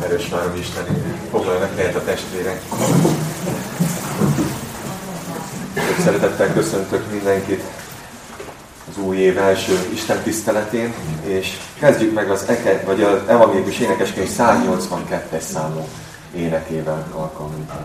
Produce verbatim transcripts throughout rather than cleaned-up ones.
Erős várom Isteni. Foglaljanak helyet a testvérek. Sok szeretettel köszöntök mindenkit az új év első Isten tiszteletén, és kezdjük meg az, eke, vagy az evangélikus énekeskönyv száz nyolcvankettes számú énekével alkalmunkkal.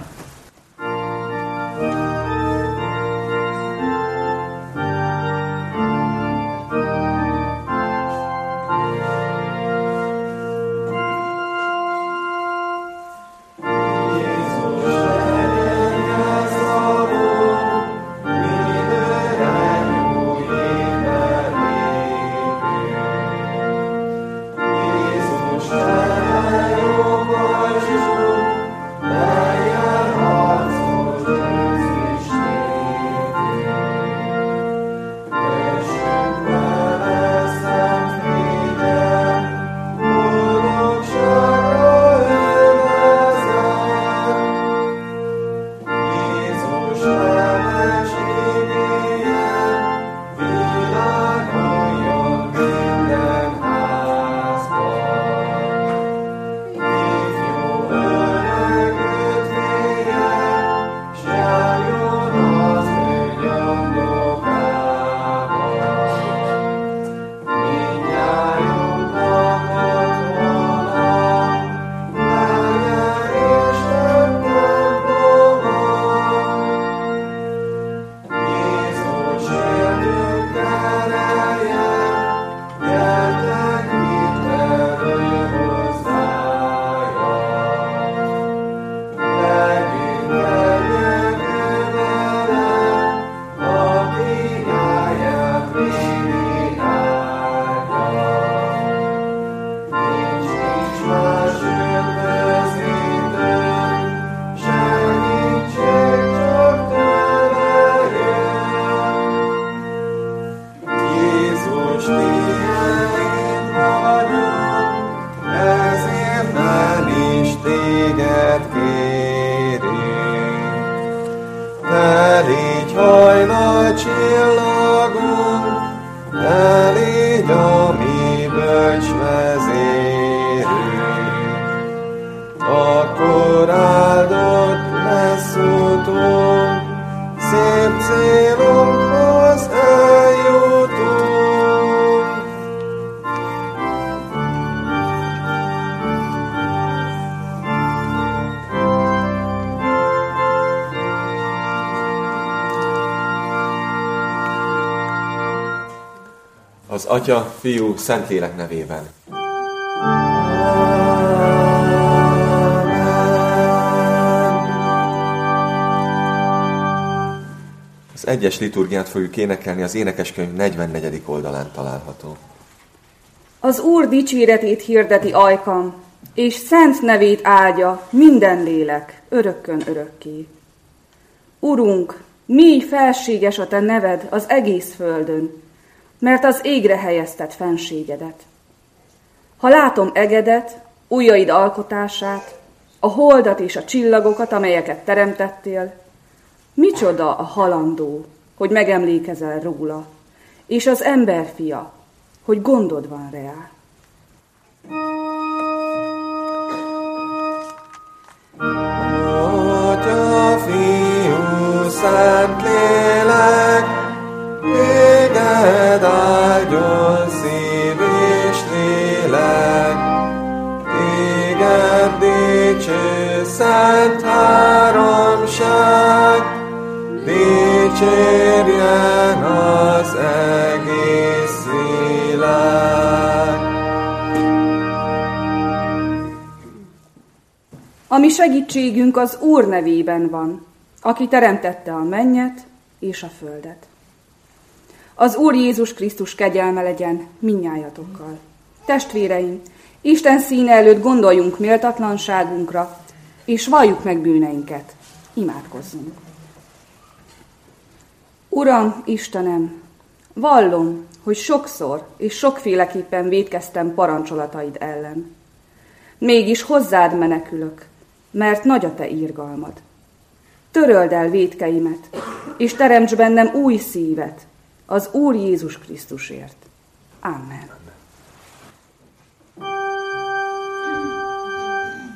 Az Atya, Fiú, Szentlélek nevében. Az egyes liturgiát fogjuk énekelni, az énekeskönyv negyvennegyedik oldalán található. Az Úr dicséretét hirdeti ajkam, és szent nevét áldja minden lélek, örökkön örökké. Urunk, mély felséges a te neved az egész földön, mert az égre helyezted fenségedet. Ha látom egedet, ujjaid alkotását, a holdat és a csillagokat, amelyeket teremtettél, micsoda a halandó, hogy megemlékezel róla, és az emberfia, hogy gondod van rá. Atya, Fiú, Szentlélek, téged áldjon szív és lélek, téged dicső szent háromság, dicsérjen az egész világ. A mi segítségünk az Úr nevében van, aki teremtette a mennyet és a földet. Az Úr Jézus Krisztus kegyelme legyen mindnyájatokkal. Testvéreim, Isten színe előtt gondoljunk méltatlanságunkra, és valljuk meg bűneinket. Imádkozzunk. Uram, Istenem, vallom, hogy sokszor és sokféleképpen vétkeztem parancsolataid ellen. Mégis hozzád menekülök, mert nagy a te irgalmad. Töröld el vétkeimet, és teremts bennem új szívet, az Úr Jézus Krisztusért. Amen.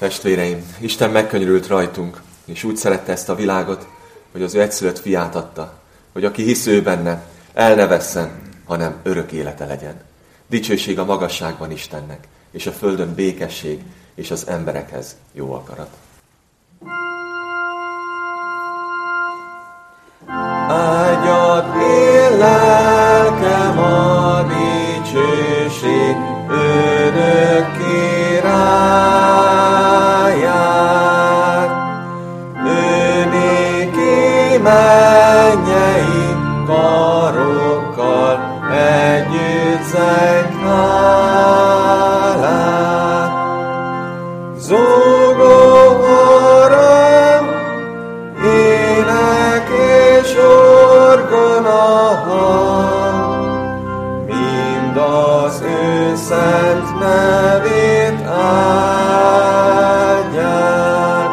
Testvéreim, Isten megkönyörült rajtunk, és úgy szerette ezt a világot, hogy az ő egyszülött fiát adta, hogy aki hisz ő benne, el ne vesszen, hanem örök élete legyen. Dicsőség a magasságban Istennek, és a földön békesség, és az emberekhez jó akarat. Áldjad én lelkem a dicsőség örökké ráját. Ő néki mennyei karokkal együtt zeng hálát. Zúgó harang, ének és orgona hang, mind az ő szent nevét áldják.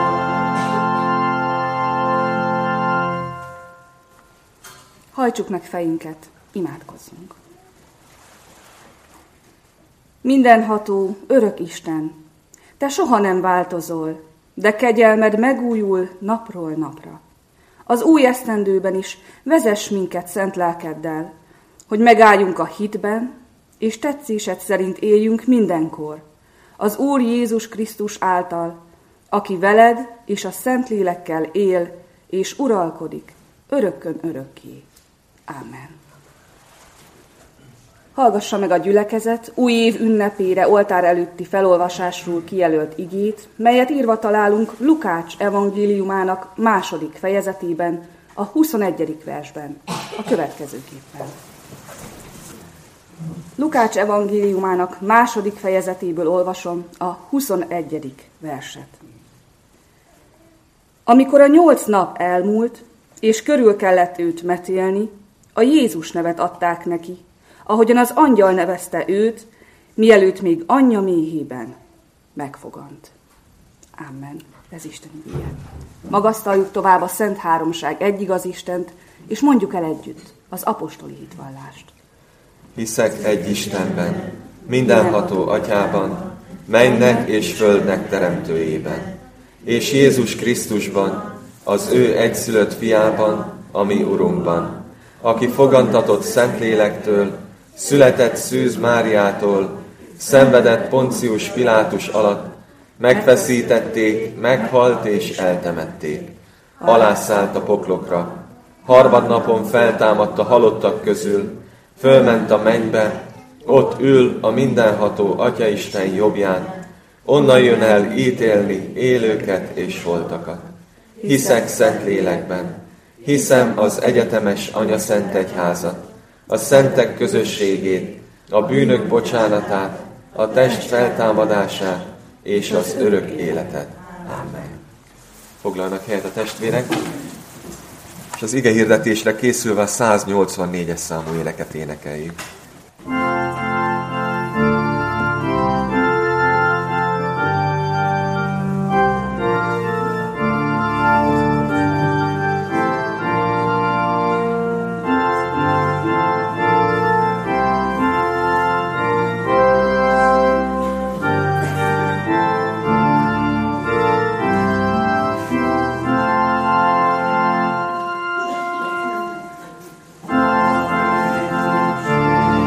Hajtsuk meg fejünket, imádkozzunk. Mindenható, örök Isten, te soha nem változol, de kegyelmed megújul napról napra. Az új esztendőben is vezess minket szent lelkeddel, hogy megálljunk a hitben, és tetszésed szerint éljünk mindenkor, az Úr Jézus Krisztus által, aki veled és a Szentlélekkel él és uralkodik örökkön örökké. Ámen. Hallgassa meg a gyülekezet új év ünnepére oltár előtti felolvasásról kijelölt igét, melyet írva találunk Lukács evangéliumának második fejezetében, a huszonegyedik versben, a következőképpen. Lukács evangéliumának második fejezetéből olvasom a huszonegyedik verset. Amikor a nyolc nap elmúlt, és körül kellett őt metélni, a Jézus nevet adták neki, ahogyan az angyal nevezte őt, mielőtt még anyja méhében megfogant. Amen. Ez Isten igéje. Magasztaljuk tovább a Szent Háromság egyigaz Istent, és mondjuk el együtt az apostoli hitvallást. Hiszek egy Istenben, mindenható Atyában, mennek és földnek teremtőjében, és Jézus Krisztusban, az ő egyszülött fiában, a mi Urunkban, aki fogantatott Szentlélektől, született Szűz Máriától, szenvedett Poncius Pilátus alatt, megfeszítették, meghalt és eltemették. Alászállt a poklokra, harmadnapon feltámadt a halottak közül, fölment a mennybe, ott ül a mindenható Atyaisten jobbján, onnan jön el ítélni élőket és holtakat. Hiszek Szentlélekben, hiszem az egyetemes Anya Szent Egyházat, a szentek közösségét, a bűnök bocsánatát, a test feltámadását és az örök életet. Amen. Foglalnak helyet a testvérek, és az ige hirdetésre készülve a száznyolcvannégyes számú éneket énekeljük. Amen.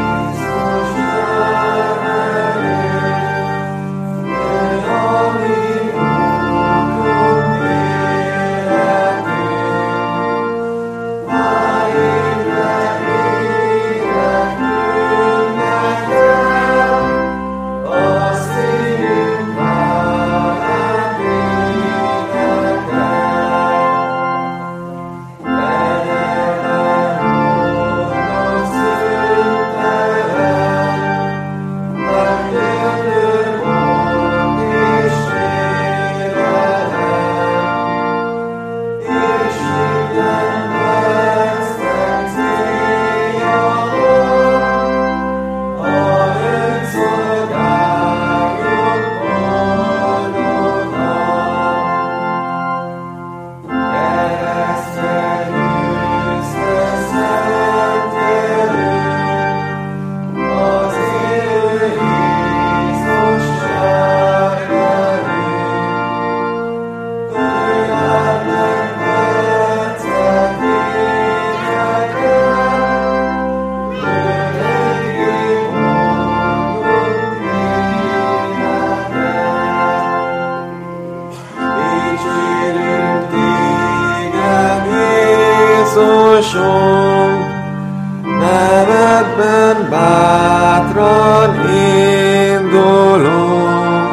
sorsunk, nevedben bátran indulunk.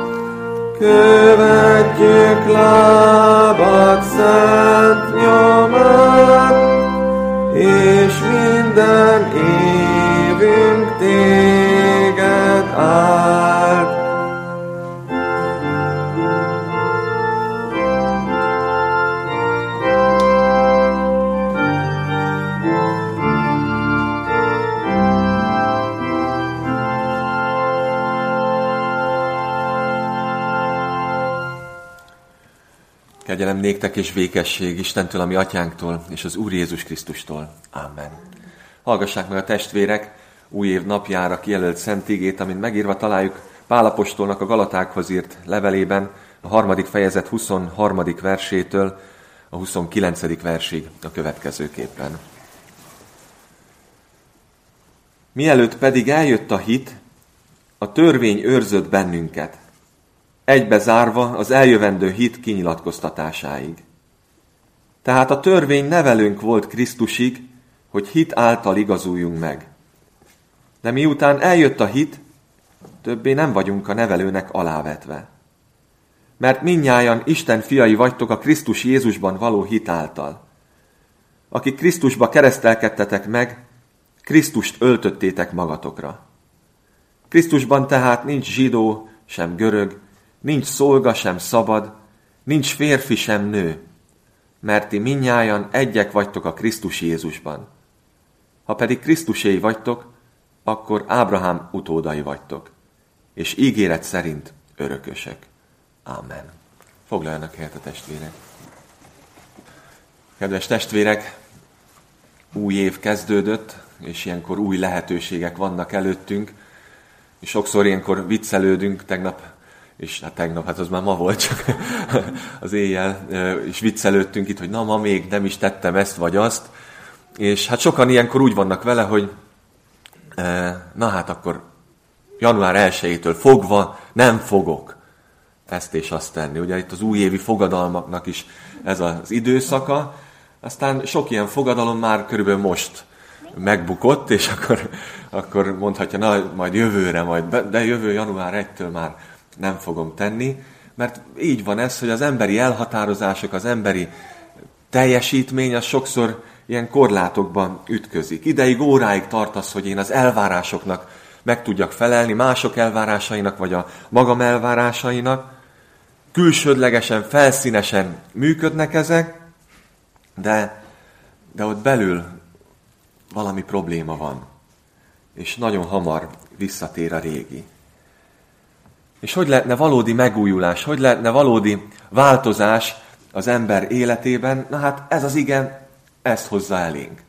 Követjük lábad szent nyomát, és minden évünk téged áld. Kegyelem néktek és békesség Istentől, ami atyánktól, és az Úr Jézus Krisztustól. Amen. Hallgassák meg a testvérek új év napjára kijelölt szent igét, amint megírva találjuk Pál apostolnak a Galatákhoz írt levelében, a harmadik fejezet huszonharmadik versétől a huszonkilencedik versig a következőképpen. Mielőtt pedig eljött a hit, a törvény őrzött bennünket, egybe zárva az eljövendő hit kinyilatkoztatásáig. Tehát a törvény nevelőnk volt Krisztusig, hogy hit által igazuljunk meg. De miután eljött a hit, többé nem vagyunk a nevelőnek alávetve. Mert mindnyájan Isten fiai vagytok a Krisztus Jézusban való hit által. Akik Krisztusba keresztelkedtetek meg, Krisztust öltöttétek magatokra. Krisztusban tehát nincs zsidó, sem görög, nincs szolga, sem szabad, nincs férfi, sem nő, mert ti mindnyájan egyek vagytok a Krisztus Jézusban. Ha pedig Krisztuséi vagytok, akkor Ábrahám utódai vagytok, és ígéret szerint örökösek. Amen. Foglaljanak helyet a testvérek. Kedves testvérek, új év kezdődött, és ilyenkor új lehetőségek vannak előttünk, és sokszor ilyenkor viccelődünk, tegnap és hát tegnap, hát az már ma volt, csak az éjjel is viccelődtünk itt, hogy na, ma még nem is tettem ezt vagy azt, és hát sokan ilyenkor úgy vannak vele, hogy na hát akkor január elsejétől fogva nem fogok ezt és azt tenni. Ugye itt az újévi fogadalmaknak is ez az időszaka, aztán sok ilyen fogadalom már körülbelül most megbukott, és akkor, akkor mondhatja, na majd jövőre, majd, de jövő január elsejétől már nem fogom tenni, mert így van ez, hogy az emberi elhatározások, az emberi teljesítmény az sokszor ilyen korlátokban ütközik. Ideig, óráig tart az, hogy én az elvárásoknak meg tudjak felelni, mások elvárásainak, vagy a magam elvárásainak. Külsődlegesen, felszínesen működnek ezek, de, de ott belül valami probléma van, és nagyon hamar visszatér a régi. És hogy lehetne valódi megújulás, hogy lehetne valódi változás az ember életében? Na hát ez az igen, ezt hozza elénk.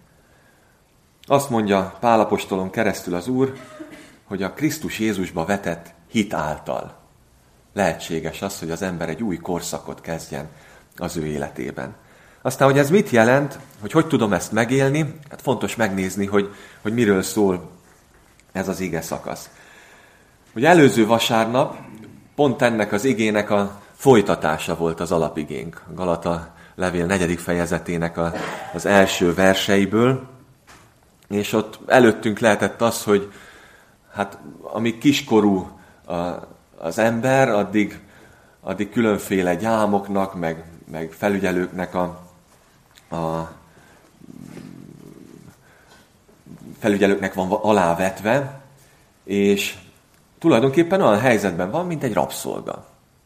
Azt mondja Pál apostolon keresztül az Úr, hogy a Krisztus Jézusba vetett hit által lehetséges az, hogy az ember egy új korszakot kezdjen az ő életében. Aztán, hogy ez mit jelent, hogy hogy tudom ezt megélni, hát fontos megnézni, hogy, hogy miről szól ez az ige szakasz. Hogy előző vasárnap pont ennek az igének a folytatása volt az alapigénk. A Galata levél negyedik fejezetének a, az első verseiből, és ott előttünk lehetett az, hogy hát amíg kiskorú a, az ember, addig, addig különféle gyámoknak, meg, meg felügyelőknek a, a felügyelőknek van alávetve, és tulajdonképpen olyan helyzetben van, mint egy rabszolga.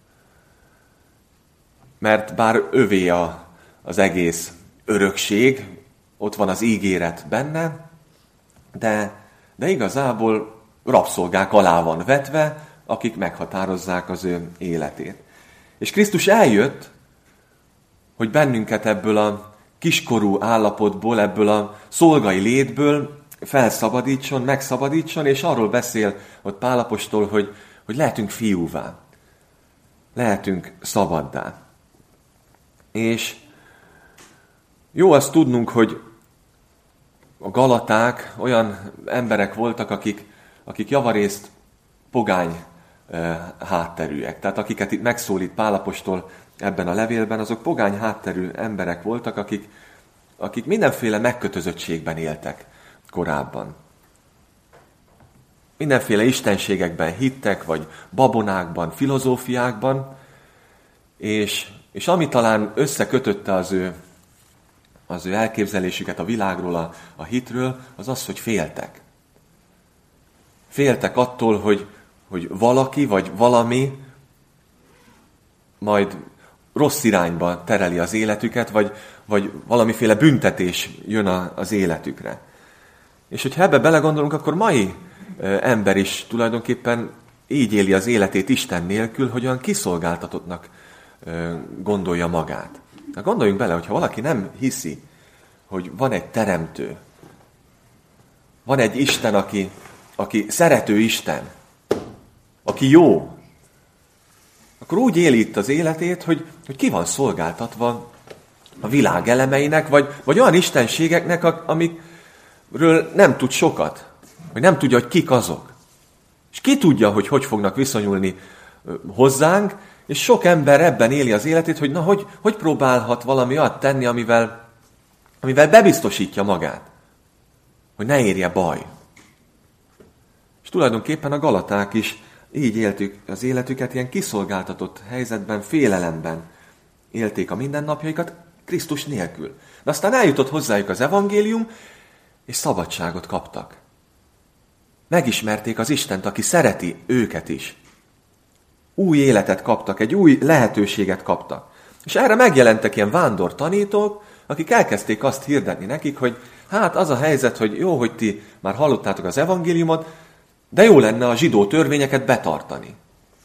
Mert bár övé a, az egész örökség, ott van az ígéret benne, de, de igazából rabszolgák alá van vetve, akik meghatározzák az ő életét. És Krisztus eljött, hogy bennünket ebből a kiskorú állapotból, ebből a szolgai létből felszabadítson, megszabadítson, és arról beszél ott Pál apostol, hogy, hogy lehetünk fiúvá, lehetünk szabaddá. És jó azt tudnunk, hogy a galaták olyan emberek voltak, akik, akik javarészt pogány e, hátterűek. Tehát akiket itt megszólít Pál apostol ebben a levélben, azok pogány hátterű emberek voltak, akik akik mindenféle megkötözöttségben éltek korábban. Mindenféle istenségekben hittek, vagy babonákban, filozófiákban, és, és ami talán összekötötte az ő, az ő elképzelésüket a világról, a, a hitről, az az, hogy féltek. Féltek attól, hogy, hogy valaki, vagy valami majd rossz irányba tereli az életüket, vagy, vagy valamiféle büntetés jön a, az életükre. És hogyha ebbe belegondolunk, akkor mai ember is tulajdonképpen így éli az életét Isten nélkül, hogy olyan kiszolgáltatottnak gondolja magát. Na gondoljunk bele, hogyha valaki nem hiszi, hogy van egy teremtő, van egy Isten, aki, aki szerető Isten, aki jó, akkor úgy éli itt az életét, hogy, hogy ki van szolgáltatva a világ elemeinek, vagy, vagy olyan istenségeknek, amikről nem tud sokat, vagy nem tudja, hogy kik azok. És ki tudja, hogy hogy fognak viszonyulni hozzánk, és sok ember ebben éli az életét, hogy na, hogy, hogy próbálhat valami olyat tenni, amivel, amivel bebiztosítja magát, hogy ne érje baj. És tulajdonképpen a galaták is így éltük az életüket, ilyen kiszolgáltatott helyzetben, félelemben élték a mindennapjaikat, Krisztus nélkül. De aztán eljutott hozzájuk az evangélium, és szabadságot kaptak. Megismerték az Istent, aki szereti őket is. Új életet kaptak, egy új lehetőséget kaptak. És erre megjelentek ilyen vándor tanítók, akik elkezdték azt hirdetni nekik, hogy hát az a helyzet, hogy jó, hogy ti már hallottátok az evangéliumot, de jó lenne a zsidó törvényeket betartani.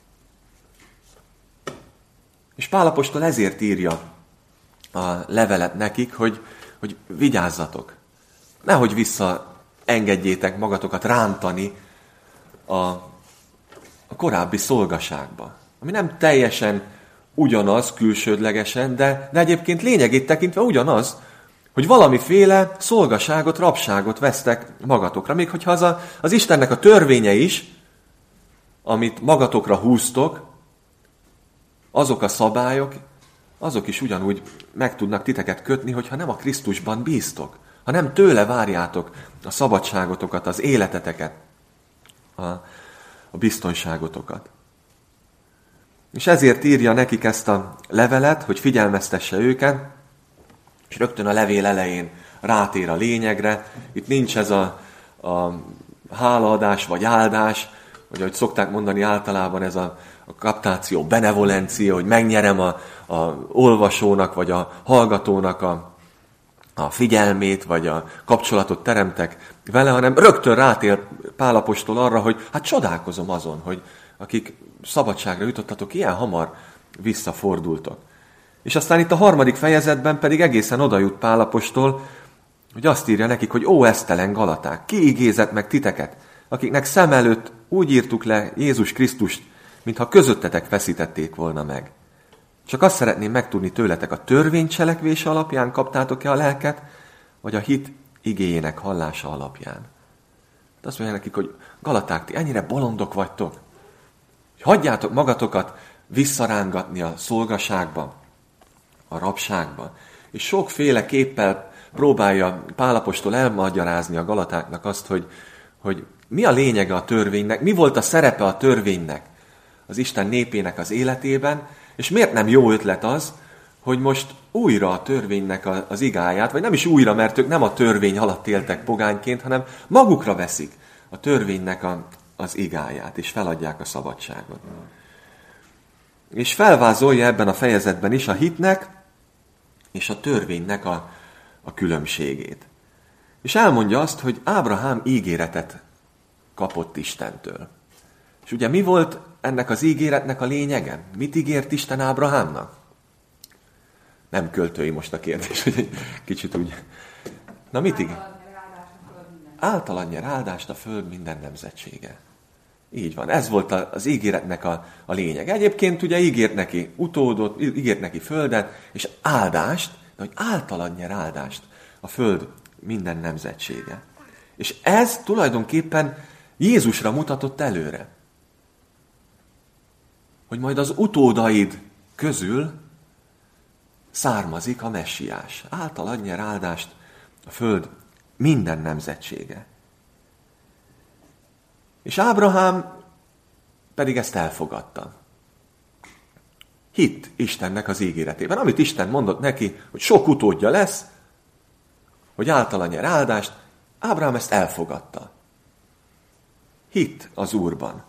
És Pál apostol ezért írja a levelet nekik, hogy, hogy vigyázzatok. Nehogy visszaengedjétek magatokat rántani a, a korábbi szolgaságba. Ami nem teljesen ugyanaz külsődlegesen, de, de egyébként lényegét tekintve ugyanaz, hogy valamiféle szolgaságot, rabságot vesztek magatokra. Még hogyha az, a, az Istennek a törvénye is, amit magatokra húztok, azok a szabályok, azok is ugyanúgy meg tudnak titeket kötni, hogyha nem a Krisztusban bíztok, ha nem tőle várjátok a szabadságotokat, az életeteket, a, a biztonságotokat. És ezért írja nekik ezt a levelet, hogy figyelmeztesse őket, és rögtön a levél elején rátér a lényegre. Itt nincs ez a, a hálaadás vagy áldás, vagy ahogy szokták mondani általában ez a, a captatio benevolencia, hogy megnyerem a, a olvasónak vagy a hallgatónak a, a figyelmét, vagy a kapcsolatot teremtek vele, hanem rögtön rátér Pál apostol arra, hogy hát csodálkozom azon, hogy akik szabadságra jutottatok, ilyen hamar visszafordultok. És aztán itt a harmadik fejezetben pedig egészen oda jut Pál apostol, hogy azt írja nekik, hogy ó, esztelen galaták, ki igézett meg titeket, akiknek szem előtt úgy írtuk le Jézus Krisztust, mintha közöttetek veszítették volna meg. Csak azt szeretném megtudni tőletek, a törvény cselekvése alapján kaptátok-e a lelket, vagy a hit igéjének hallása alapján. De azt mondja nekik, hogy galaták, ti ennyire bolondok vagytok, hogy hagyjátok magatokat visszarángatni a szolgaságba, a rabságba. És sokféle képpel próbálja Pál apostol elmagyarázni a galatáknak azt, hogy, hogy mi a lényege a törvénynek, mi volt a szerepe a törvénynek az Isten népének az életében, és miért nem jó ötlet az, hogy most újra a törvénynek az igáját, vagy nem is újra, mert ők nem a törvény alatt éltek pogányként, hanem magukra veszik a törvénynek a, az igáját, és feladják a szabadságot. És felvázolja ebben a fejezetben is a hitnek és a törvénynek a, a különbségét. És elmondja azt, hogy Ábrahám ígéretet kapott Istentől. És ugye mi volt ennek az ígéretnek a lényege? Mit ígért Isten Ábrahámnak? Nem költői most a kérdés, hogy egy kicsit úgy... Na mit ígér? Általad nyer áldást a föld minden nemzetsége. Így van, ez volt az ígéretnek a, a lényeg. Egyébként ugye ígért neki utódot, ígért neki földet, és áldást, de hogy általad nyer áldást a föld minden nemzetsége. És ez tulajdonképpen Jézusra mutatott előre. Hogy majd az utódaid közül származik a messiás. Által ad nyer áldást a föld minden nemzetsége. És Ábrahám pedig ezt elfogadta. Hitt Istennek az ígéretében. Amit Isten mondott neki, hogy sok utódja lesz, hogy általa nyer áldást, Ábrahám ezt elfogadta. Hitt az Úrban.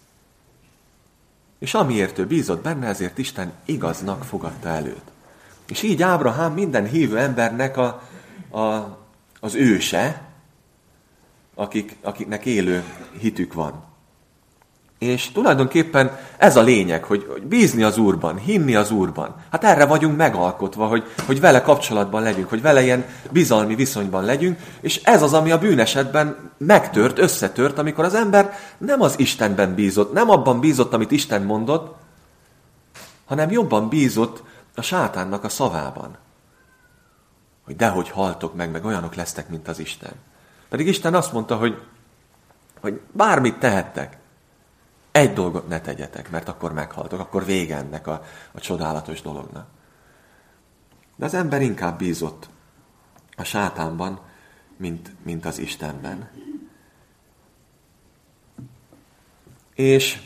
És amiért ő bízott benne, ezért Isten igaznak fogadta el őt. És így Ábrahám minden hívő embernek a, a, az őse, akik, akiknek élő hitük van. És tulajdonképpen ez a lényeg, hogy, hogy bízni az Úrban, hinni az Úrban. Hát erre vagyunk megalkotva, hogy, hogy vele kapcsolatban legyünk, hogy vele ilyen bizalmi viszonyban legyünk, és ez az, ami a bűnesetben megtört, összetört, amikor az ember nem az Istenben bízott, nem abban bízott, amit Isten mondott, hanem jobban bízott a sátánnak a szavában. Hogy dehogy haltok meg, meg olyanok lesztek, mint az Isten. Pedig Isten azt mondta, hogy, hogy bármit tehettek, egy dolgot ne tegyetek, mert akkor meghaltok, akkor vége ennek a, a csodálatos dolognak. De az ember inkább bízott a sátánban, mint, mint az Istenben. És,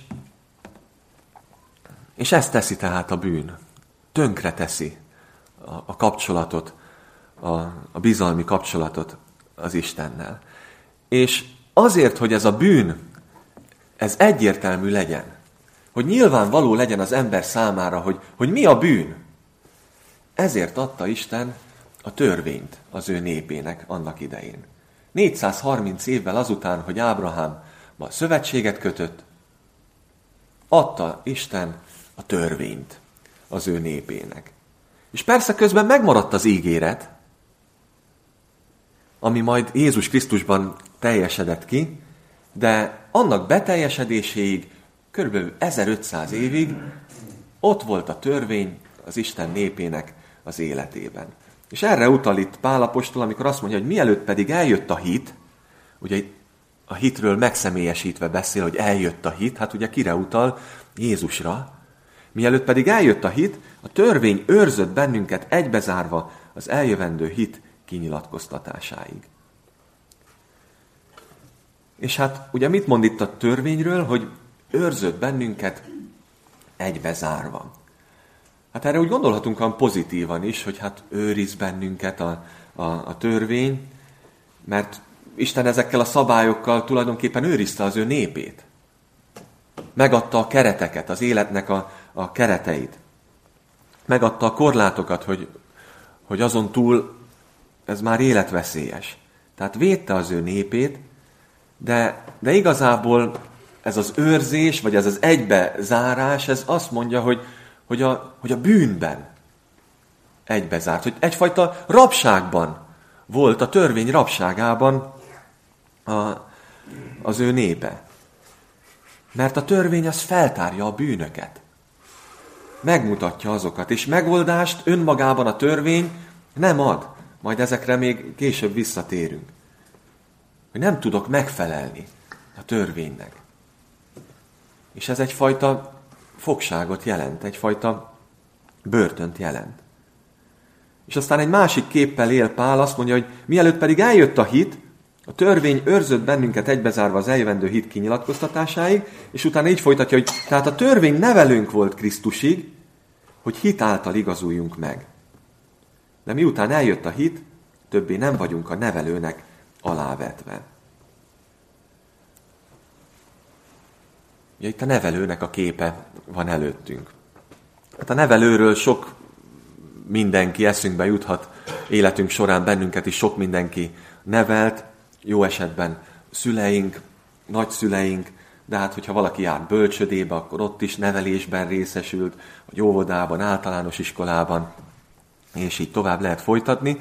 és ezt teszi tehát a bűn. Tönkre teszi a, a kapcsolatot, a, a bizalmi kapcsolatot az Istennel. És azért, hogy ez a bűn, ez egyértelmű legyen, hogy nyilvánvaló legyen az ember számára, hogy, hogy mi a bűn. Ezért adta Isten a törvényt az ő népének annak idején. négyszázharminc évvel azután, hogy Ábrahám ma szövetséget kötött, adta Isten a törvényt az ő népének. És persze közben megmaradt az ígéret, ami majd Jézus Krisztusban teljesedett ki, de annak beteljesedéséig, körülbelül ezerötszáz évig ott volt a törvény az Isten népének az életében. És erre utal itt Pál apostol, amikor azt mondja, hogy mielőtt pedig eljött a hit, ugye a hitről megszemélyesítve beszél, hogy eljött a hit, hát ugye kire utal? Jézusra. Mielőtt pedig eljött a hit, a törvény őrzött bennünket egybezárva az eljövendő hit kinyilatkoztatásáig. És hát ugye mit mond itt a törvényről, hogy őrzött bennünket egybezárva. Hát erre úgy gondolhatunk olyan pozitívan is, hogy hát őriz bennünket a, a, a törvény, mert Isten ezekkel a szabályokkal tulajdonképpen őrizte az ő népét. Megadta a kereteket, az életnek a, a kereteit. Megadta a korlátokat, hogy, hogy azon túl ez már életveszélyes. Tehát védte az ő népét, de, de igazából ez az őrzés, vagy ez az egybezárás, ez azt mondja, hogy, hogy, a, hogy a bűnben egybezárt. Hogy egyfajta rabságban volt, a törvény rabságában a, az ő népe. Mert a törvény az feltárja a bűnöket. Megmutatja azokat, és megoldást önmagában a törvény nem ad. Majd ezekre még később visszatérünk. Hogy nem tudok megfelelni a törvénynek. És ez egyfajta fogságot jelent, egyfajta börtönt jelent. És aztán egy másik képpel él Pál, azt mondja, hogy mielőtt pedig eljött a hit, a törvény őrzött bennünket egybezárva az eljövendő hit kinyilatkoztatásáig, és utána így folytatja, hogy tehát a törvény nevelőnk volt Krisztusig, hogy hit által igazuljunk meg. De miután eljött a hit, többé nem vagyunk a nevelőnek alávetve. Ugye itt a nevelőnek a képe van előttünk. Hát a nevelőről sok mindenki eszünkbe juthat, életünk során bennünket is sok mindenki nevelt, jó esetben szüleink, nagyszüleink, de hát hogyha valaki jár bölcsödébe, akkor ott is nevelésben részesült, vagy óvodában, általános iskolában, és így tovább lehet folytatni.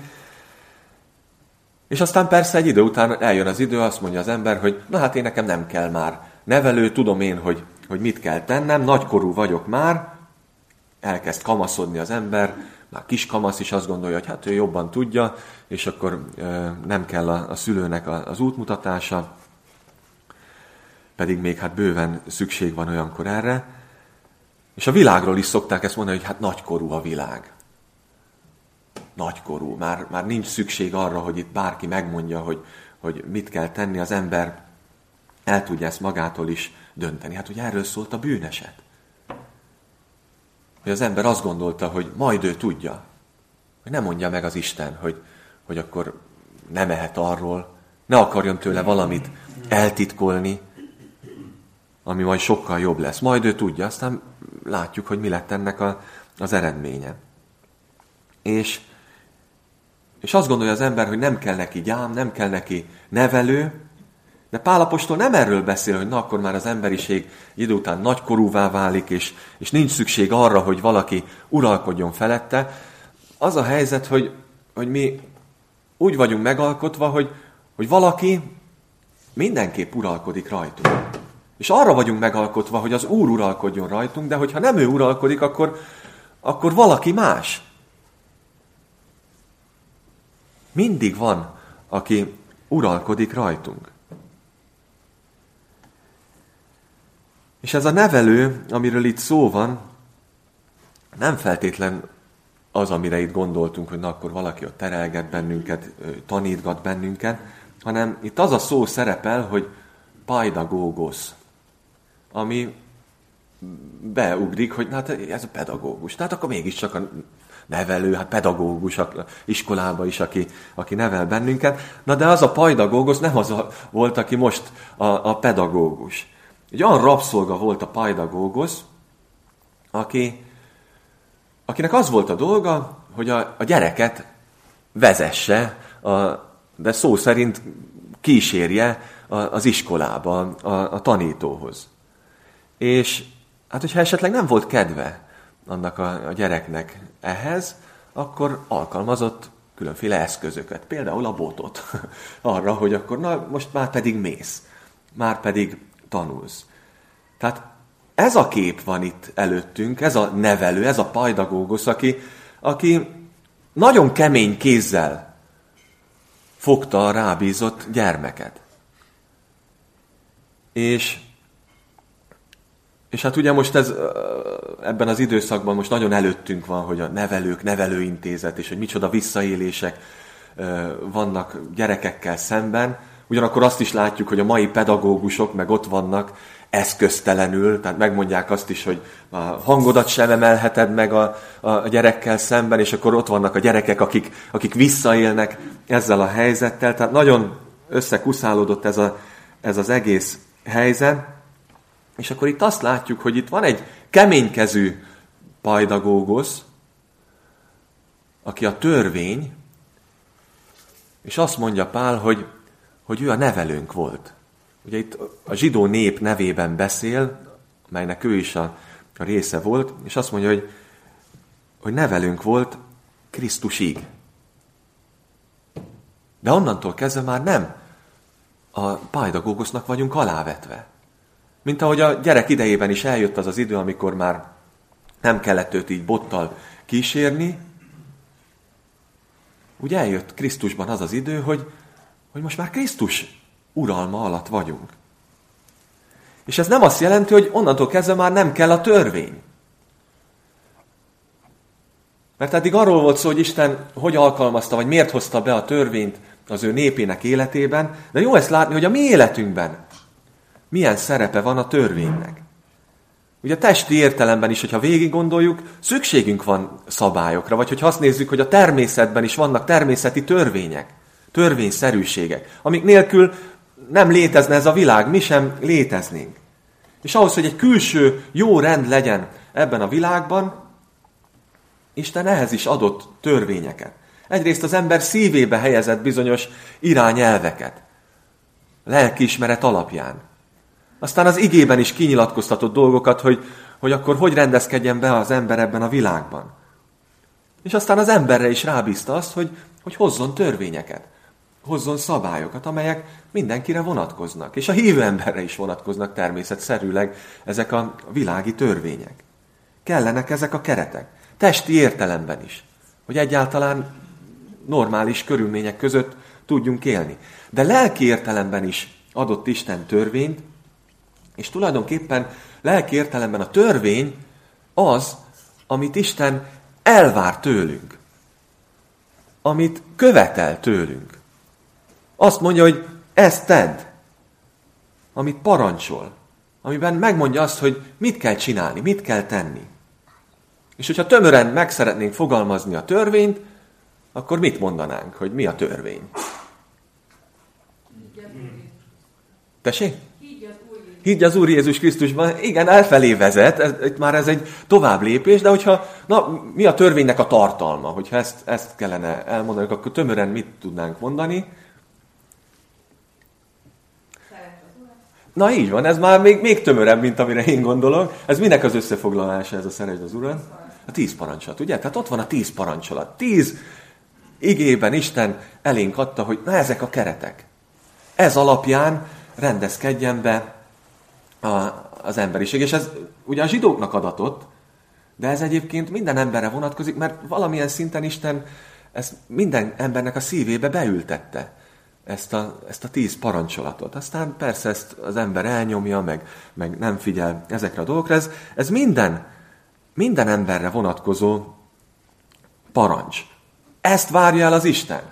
És aztán persze egy idő után eljön az idő, azt mondja az ember, hogy na hát én nekem nem kell már nevelő, tudom én, hogy, hogy mit kell tennem, nagykorú vagyok már, elkezd kamaszodni az ember, már kis kamasz is azt gondolja, hogy hát ő jobban tudja, és akkor ö, nem kell a, a szülőnek a, az útmutatása, pedig még hát bőven szükség van olyankor erre. És a világról is szokták ezt mondani, hogy hát nagykorú a világ. nagykorú, már, már nincs szükség arra, hogy itt bárki megmondja, hogy, hogy mit kell tenni, az ember el tudja ezt magától is dönteni. Hát ugye erről szólt a bűneset. Hogy az ember azt gondolta, hogy majd ő tudja, hogy nem mondja meg az Isten, hogy, hogy akkor nem ehet arról, ne akarjon tőle valamit eltitkolni, ami majd sokkal jobb lesz. Majd ő tudja, aztán látjuk, hogy mi lett ennek a, az eredménye. És, és azt gondolja az ember, hogy nem kell neki gyám, nem kell neki nevelő, de Pál apostol nem erről beszél, hogy na akkor már az emberiség idő után nagykorúvá válik, és, és nincs szükség arra, hogy valaki uralkodjon felette. Az a helyzet, hogy, hogy mi úgy vagyunk megalkotva, hogy, hogy valaki mindenképp uralkodik rajtunk. És arra vagyunk megalkotva, hogy az Úr uralkodjon rajtunk, de hogyha nem ő uralkodik, akkor, akkor valaki más. Mindig van, aki uralkodik rajtunk. És ez a nevelő, amiről itt szó van, nem feltétlen az, amire itt gondoltunk, hogy na akkor valaki ott terelget bennünket, tanítgat bennünket, hanem itt az a szó szerepel, hogy paidagógosz, ami beugrik, hogy hát ez a pedagógus. Tehát akkor mégiscsak a nevelő, hát pedagógus iskolába is, aki, aki nevel bennünket. Na de az a paidagógosz nem az a, volt, aki most a, a pedagógus. Egy olyan rabszolga volt a paidagógosz, aki, akinek az volt a dolga, hogy a, a gyereket vezesse, a, de szó szerint kísérje a, az iskolába, a, a tanítóhoz. És hát, hogyha esetleg nem volt kedve annak a, a gyereknek ehhez, akkor alkalmazott különféle eszközöket, például a botot, arra, hogy akkor na, most már pedig mész, már pedig tanulsz. Tehát ez a kép van itt előttünk, ez a nevelő, ez a paidagógosz, aki, aki nagyon kemény kézzel fogta a rábízott gyermeket. És, és hát ugye most ez, ebben az időszakban most nagyon előttünk van, hogy a nevelők, nevelőintézet, és hogy micsoda visszaélések vannak gyerekekkel szemben. Ugyanakkor azt is látjuk, hogy a mai pedagógusok meg ott vannak eszköztelenül, tehát megmondják azt is, hogy a hangodat sem emelheted meg a, a gyerekkel szemben, és akkor ott vannak a gyerekek, akik, akik visszaélnek ezzel a helyzettel. Tehát nagyon összekuszálódott ez, a, ez az egész helyzet. És akkor itt azt látjuk, hogy itt van egy keménykezű paidagógosz, aki a törvény, és azt mondja Pál, hogy, hogy ő a nevelőnk volt. Ugye itt a zsidó nép nevében beszél, melynek ő is a, a része volt, és azt mondja, hogy, hogy nevelőnk volt Krisztusig. De onnantól kezdve már nem a paidagógosznak vagyunk alávetve. Mint ahogy a gyerek idejében is eljött az az idő, amikor már nem kellett őt így bottal kísérni, úgy eljött Krisztusban az az idő, hogy, hogy most már Krisztus uralma alatt vagyunk. És ez nem azt jelenti, hogy onnantól kezdve már nem kell a törvény. Mert eddig arról volt szó, hogy Isten hogy alkalmazta, vagy miért hozta be a törvényt az ő népének életében, de jó ezt látni, hogy a mi életünkben milyen szerepe van a törvénynek. Ugye testi értelemben is, hogyha végig gondoljuk, szükségünk van szabályokra, vagy hogyha azt nézzük, hogy a természetben is vannak természeti törvények, törvényszerűségek, amik nélkül nem létezne ez a világ, mi sem léteznénk. És ahhoz, hogy egy külső jó rend legyen ebben a világban, Isten ehhez is adott törvényeket. Egyrészt az ember szívébe helyezett bizonyos irányelveket, lelkiismeret alapján. Aztán az igében is kinyilatkoztatott dolgokat, hogy, hogy akkor hogy rendezkedjen be az ember ebben a világban. És aztán az emberre is rábízta azt, hogy, hogy hozzon törvényeket, hozzon szabályokat, amelyek mindenkire vonatkoznak. És a hívő emberre is vonatkoznak természetszerűleg ezek a világi törvények. Kellenek ezek a keretek. Testi értelemben is. Hogy egyáltalán normális körülmények között tudjunk élni. De lelki értelemben is adott Isten törvényt, és tulajdonképpen lelki értelemben a törvény az, amit Isten elvár tőlünk. amit követel tőlünk. Azt mondja, hogy ezt tedd, amit parancsol, amiben megmondja azt, hogy mit kell csinálni, mit kell tenni. És hogyha tömören meg szeretnénk fogalmazni a törvényt, akkor mit mondanánk, hogy mi a törvény? Tessék? Higgy az Úr Jézus Krisztusban. Igen, elfelé vezet, ez, már ez egy tovább lépés, de hogyha, na, mi a törvénynek a tartalma? Hogyha ezt, ezt kellene elmondani, akkor tömören mit tudnánk mondani? Na így van, ez már még, még tömörebb, mint amire én gondolok. Ez minek az összefoglalása, ez a szeretd az Urat? A tíz parancsolat, ugye? Tehát ott van a tíz parancsolat. Tíz igében Isten elénk adta, hogy na ezek a keretek. Ez alapján rendezkedjen be a, az emberiség. És ez ugye a zsidóknak adatott, de ez egyébként minden emberre vonatkozik, mert valamilyen szinten Isten ezt minden embernek a szívébe beültette. Ezt a, ezt a tíz parancsolatot. Aztán persze ezt az ember elnyomja, meg, meg nem figyel ezekre a dolgokra. Ez, ez minden, minden emberre vonatkozó parancs. Ezt várja el az Isten.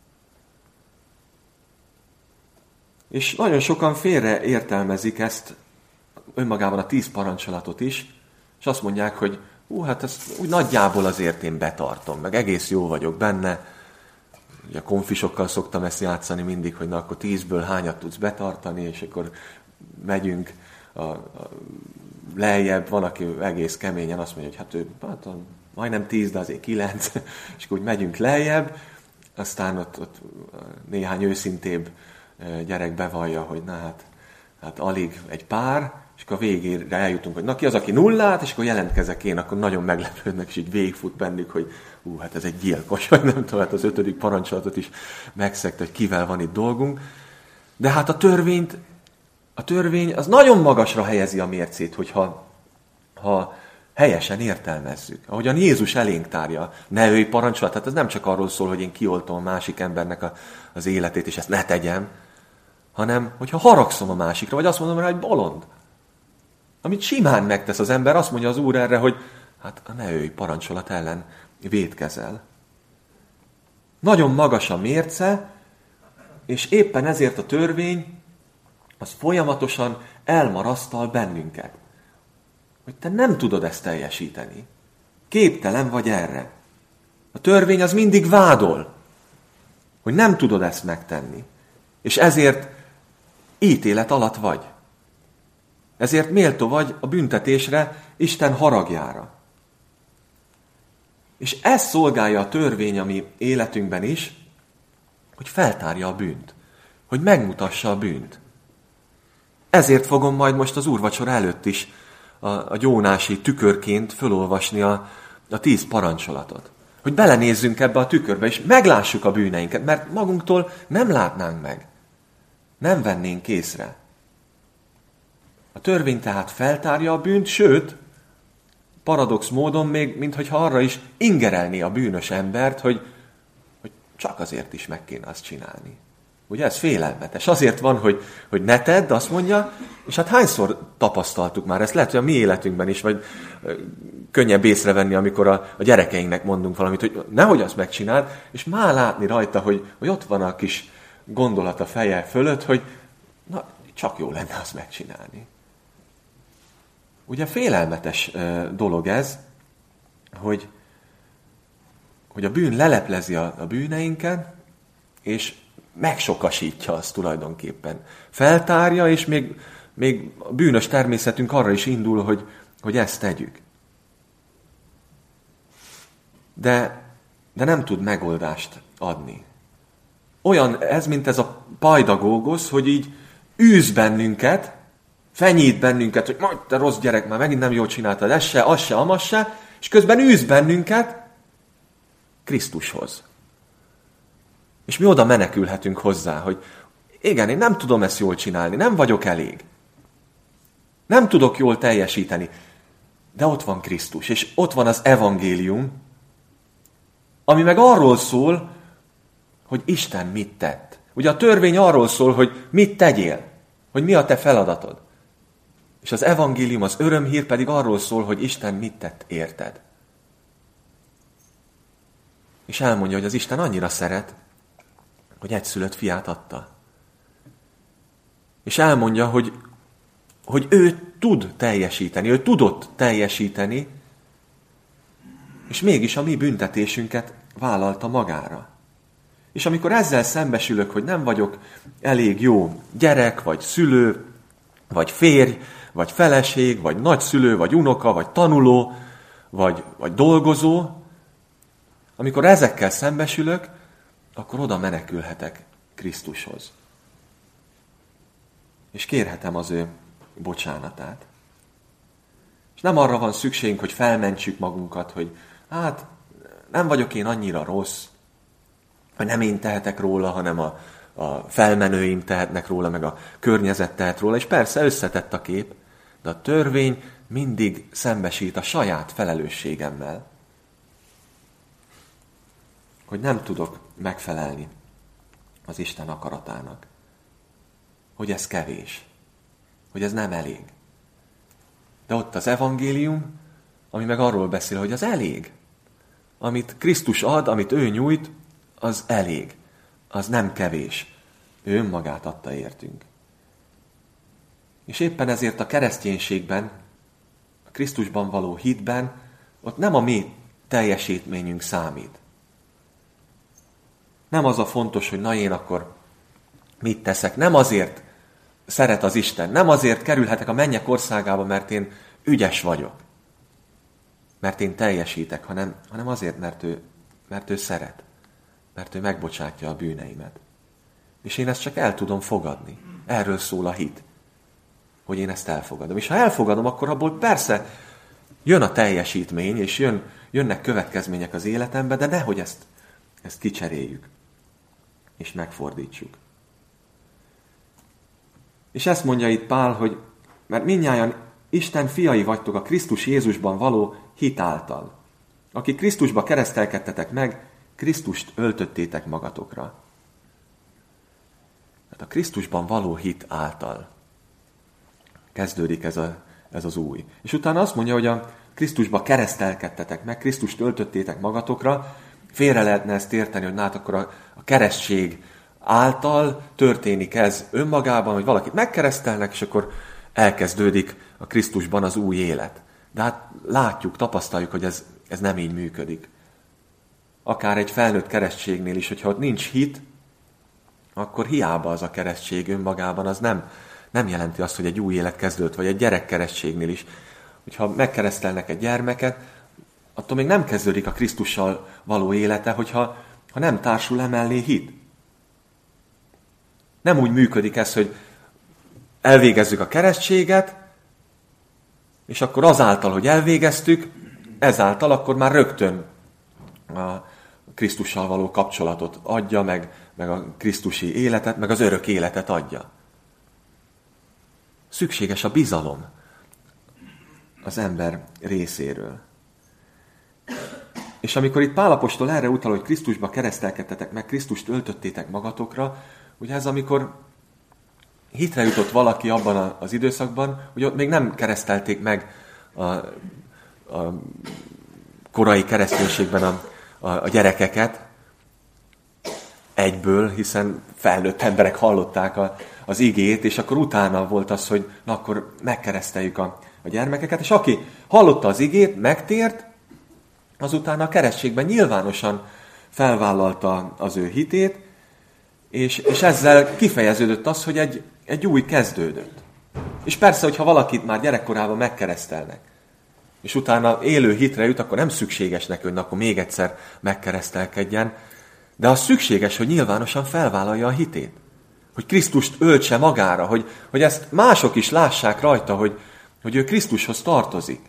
És nagyon sokan félre értelmezik ezt önmagában a tíz parancsolatot is, és azt mondják, hogy hú, hát ezt úgy nagyjából azért én betartom, meg egész jó vagyok benne. Ugye a konfisokkal szoktam ezt játszani mindig, hogy na akkor tízből hányat tudsz betartani, és akkor megyünk a, a lejjebb, van, aki egész keményen azt mondja, hogy hát ő hát, majdnem tíz, de azért kilenc, és akkor úgy megyünk lejjebb, aztán ott, ott néhány őszintébb gyerek bevallja, hogy na hát, hát alig egy pár, és akkor a végére eljutunk, hogy na ki az, aki nullát, és akkor jelentkezek én, akkor nagyon meglepődnek, és így végigfut bennük, hogy hú, hát ez egy gyilkos, vagy nem tudom, hát az ötödik parancsolatot is megszegte, hogy kivel van itt dolgunk. De hát a törvényt, a törvény az nagyon magasra helyezi a mércét, hogyha ha helyesen értelmezzük. Ahogyan Jézus elénk tárja, ne ölj parancsolat, tehát ez nem csak arról szól, hogy én kioltom a másik embernek a, az életét, és ezt ne tegyem, hanem hogyha haragszom a másikra, vagy azt mondom rá, hogy bolond. Amit simán megtesz az ember, azt mondja az Úr erre, hogy hát a ne ölj parancsolat ellen vétkezel. Nagyon magas a mérce, és éppen ezért a törvény az folyamatosan elmarasztal bennünket. Hogy te nem tudod ezt teljesíteni. Képtelen vagy erre. A törvény az mindig vádol, hogy nem tudod ezt megtenni. És ezért ítélet alatt vagy. Ezért méltó vagy a büntetésre, Isten haragjára. És ez szolgálja a törvény a mi életünkben is, hogy feltárja a bűnt. Hogy megmutassa a bűnt. Ezért fogom majd most az úrvacsora előtt is a, a gyónási tükörként fölolvasni a, a tíz parancsolatot. Hogy belenézzünk ebbe a tükörbe, és meglássuk a bűneinket, mert magunktól nem látnánk meg. Nem vennénk észre. A törvény tehát feltárja a bűnt, sőt, paradox módon még, minthogyha arra is ingerelné a bűnös embert, hogy, hogy csak azért is meg kéne azt csinálni. Ugye ez félelmetes. Azért van, hogy, hogy ne tedd, azt mondja, és hát hányszor tapasztaltuk már ezt? Lehet, hogy a mi életünkben is, vagy könnyebb észrevenni, amikor a, a gyerekeinknek mondunk valamit, hogy nehogy azt megcsináld, és már látni rajta, hogy, hogy ott van a kis gondolat a feje fölött, hogy na, csak jó lenne azt megcsinálni. Ugye félelmetes dolog ez, hogy, hogy a bűn leleplezi a, a bűneinket, és megsokasítja azt tulajdonképpen. Feltárja, és még, még a bűnös természetünk arra is indul, hogy, hogy ezt tegyük. De, de nem tud megoldást adni. Olyan ez, mint ez a pajdagógosz, hogy így űz bennünket, fenyít bennünket, hogy majd te rossz gyerek, már megint nem jól csináltad, ez se, az se, amaz se, és közben űz bennünket Krisztushoz. És mi oda menekülhetünk hozzá, hogy igen, én nem tudom ezt jól csinálni, nem vagyok elég. Nem tudok jól teljesíteni. De ott van Krisztus, és ott van az evangélium, ami meg arról szól, hogy Isten mit tett. Ugye a törvény arról szól, hogy mit tegyél, hogy mi a te feladatod. És az evangélium, az örömhír pedig arról szól, hogy Isten mit tett érted. És elmondja, hogy az Isten annyira szeret, hogy egyszülött fiát adta. És elmondja, hogy, hogy ő tud teljesíteni, ő tudott teljesíteni, és mégis a mi büntetésünket vállalta magára. És amikor ezzel szembesülök, hogy nem vagyok elég jó gyerek, vagy szülő, vagy férj, vagy feleség, vagy nagyszülő, vagy unoka, vagy tanuló, vagy, vagy dolgozó, amikor ezekkel szembesülök, akkor oda menekülhetek Krisztushoz. És kérhetem az ő bocsánatát. És nem arra van szükségünk, hogy felmentsük magunkat, hogy hát nem vagyok én annyira rossz, hogy nem én tehetek róla, hanem a, a felmenőim tehetnek róla, meg a környezet tehet róla. És persze összetett a kép, de a törvény mindig szembesít a saját felelősségemmel, hogy nem tudok megfelelni az Isten akaratának. Hogy ez kevés. Hogy ez nem elég. De ott az evangélium, ami meg arról beszél, hogy az elég. Amit Krisztus ad, amit ő nyújt, az elég. Az nem kevés. Ő önmagát adta értünk. És éppen ezért a kereszténységben, a Krisztusban való hitben, ott nem a mi teljesítményünk számít. Nem az a fontos, hogy na én akkor mit teszek. Nem azért szeret az Isten. Nem azért kerülhetek a mennyek országába, mert én ügyes vagyok. Mert én teljesítek, hanem, hanem azért, mert ő, mert ő szeret. Mert ő megbocsátja a bűneimet. És én ezt csak el tudom fogadni. Erről szól a hit. Hogy én ezt elfogadom. És ha elfogadom, akkor abból persze jön a teljesítmény, és jön, jönnek következmények az életembe, de nehogy ezt, ezt kicseréljük. És megfordítsuk. És ezt mondja itt Pál, hogy mert mindnyájan Isten fiai vagytok a Krisztus Jézusban való hit által. Akik Krisztusba keresztelkedtetek meg, Krisztust öltöttétek magatokra. Tehát a Krisztusban való hit által kezdődik ez, a, ez az új. És utána azt mondja, hogy a Krisztusba keresztelkedtetek meg, Krisztust öltöttétek magatokra. Félre lehetne ezt érteni, hogy hát akkor a, a keresztség által történik ez önmagában, hogy valakit megkeresztelnek, és akkor elkezdődik a Krisztusban az új élet. De hát látjuk, tapasztaljuk, hogy ez, ez nem így működik. Akár egy felnőtt keresztségnél is, hogyha ott nincs hit, akkor hiába az a keresztség önmagában, az nem, nem jelenti azt, hogy egy új élet kezdődött, vagy egy gyerekkeresztségnél is. Hogyha megkeresztelnek egy gyermeket, attól még nem kezdődik a Krisztussal való élete, hogyha ha nem társul emellé hit. Nem úgy működik ez, hogy elvégezzük a keresztséget, és akkor azáltal, hogy elvégeztük, ezáltal akkor már rögtön a Krisztussal való kapcsolatot adja, meg, meg a krisztusi életet, meg az örök életet adja. Szükséges a bizalom az ember részéről. És amikor itt Pál apostol erre utal, hogy Krisztusba keresztelkedtetek meg, Krisztust öltöttétek magatokra, ugye ez amikor hitre jutott valaki abban az időszakban, hogy ott még nem keresztelték meg a, a korai kereszténységben a, a, a gyerekeket egyből, hiszen felnőtt emberek hallották a, az igét, és akkor utána volt az, hogy na akkor megkereszteljük a, a gyermekeket, és aki hallotta az igét, megtért, azután a keresztségben nyilvánosan felvállalta az ő hitét, és, és ezzel kifejeződött az, hogy egy, egy új kezdődött. És persze, hogyha valakit már gyerekkorában megkeresztelnek, és utána élő hitre jut, akkor nem szükséges neki, hogy akkor még egyszer megkeresztelkedjen, de az szükséges, hogy nyilvánosan felvállalja a hitét. Hogy Krisztust öltse magára, hogy, hogy ezt mások is lássák rajta, hogy, hogy ő Krisztushoz tartozik.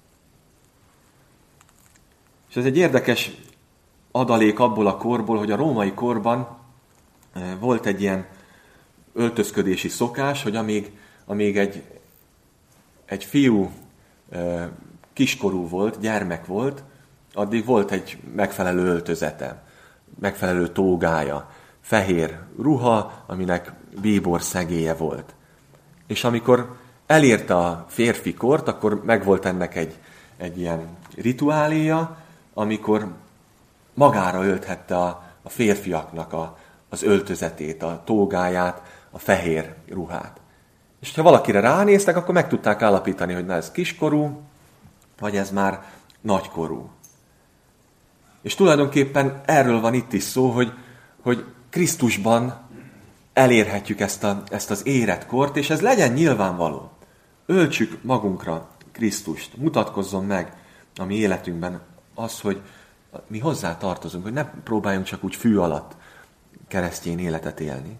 És ez egy érdekes adalék abból a korból, hogy a római korban volt egy ilyen öltözködési szokás, hogy amíg, amíg egy, egy fiú kiskorú volt, gyermek volt, addig volt egy megfelelő öltözete, megfelelő tógája, fehér ruha, aminek bíbor szegélye volt. És amikor elérte a férfi kort, akkor megvolt ennek egy, egy ilyen rituáléja, amikor magára ölthette a, a férfiaknak a, az öltözetét, a tógáját, a fehér ruhát. És ha valakire ránéztek, akkor meg tudták állapítani, hogy na ez kiskorú, vagy ez már nagykorú. És tulajdonképpen erről van itt is szó, hogy, hogy Krisztusban elérhetjük ezt, a, ezt az életkort, és ez legyen nyilvánvaló. Öltsük magunkra Krisztust, mutatkozzon meg a mi életünkben az, hogy mi hozzá tartozunk, hogy ne próbáljunk csak úgy fű alatt keresztény életet élni.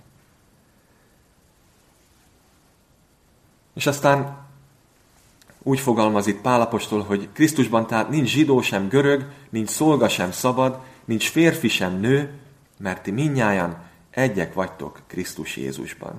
És aztán úgy fogalmaz itt Pál apostol, hogy Krisztusban tehát nincs zsidó sem görög, nincs szolga sem szabad, nincs férfi sem nő, mert ti mindnyájan egyek vagytok Krisztus Jézusban.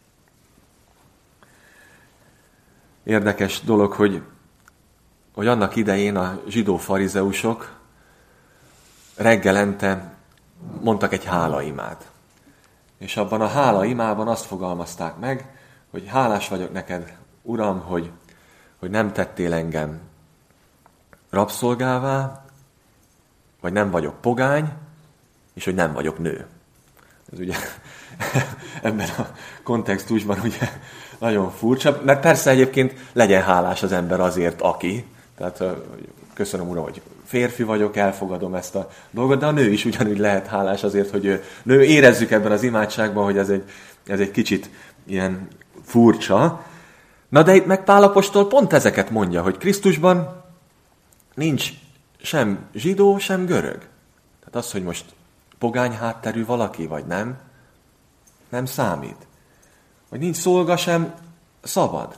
Érdekes dolog, hogy, hogy annak idején a zsidó farizeusok reggelente mondtak egy hálaimát. És abban a hálaimában azt fogalmazták meg, hogy hálás vagyok neked, Uram, hogy, hogy nem tettél engem rabszolgává, vagy nem vagyok pogány, és hogy nem vagyok nő. Ez ugye ebben a kontextusban ugye nagyon furcsa, mert persze egyébként legyen hálás az ember azért, aki. Tehát köszönöm, Uram, hogy férfi vagyok, elfogadom ezt a dolgot, de a nő is ugyanúgy lehet hálás azért, hogy ő nő. Érezzük ebben az imádságban, hogy ez egy, ez egy kicsit ilyen furcsa. Na de itt meg Pál apostol pont ezeket mondja, hogy Krisztusban nincs sem zsidó, sem görög. Tehát az, hogy most pogány hátterű valaki, vagy nem, nem számít. Hogy nincs szolga, sem szabad.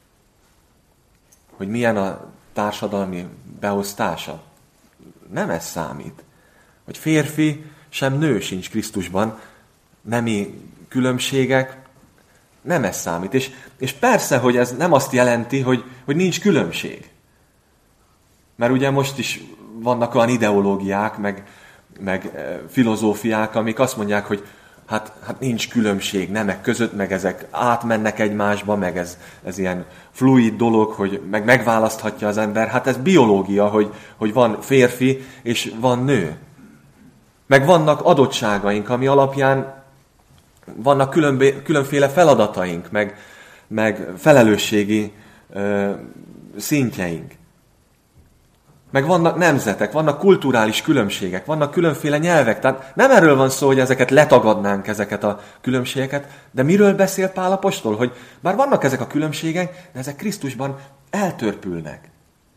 Hogy milyen a társadalmi beosztása. Nem ez számít. Hogy férfi, sem nő sincs Krisztusban. Nemi különbségek, nem ez számít. És, és persze, hogy ez nem azt jelenti, hogy, hogy nincs különbség. Mert ugye most is vannak olyan ideológiák, meg, meg filozófiák, amik azt mondják, hogy hát, hát nincs különbség nemek között, meg ezek átmennek egymásba, meg ez, ez ilyen fluid dolog, hogy meg megválaszthatja az ember. Hát ez biológia, hogy, hogy van férfi és van nő. Meg vannak adottságaink, ami alapján vannak különbé, különféle feladataink, meg, meg felelősségi ö, szintjeink. Meg vannak nemzetek, vannak kulturális különbségek, vannak különféle nyelvek. Tehát nem erről van szó, hogy ezeket letagadnánk, ezeket a különbségeket, de miről beszél Pál apostol? Hogy bár vannak ezek a különbségek, de ezek Krisztusban eltörpülnek.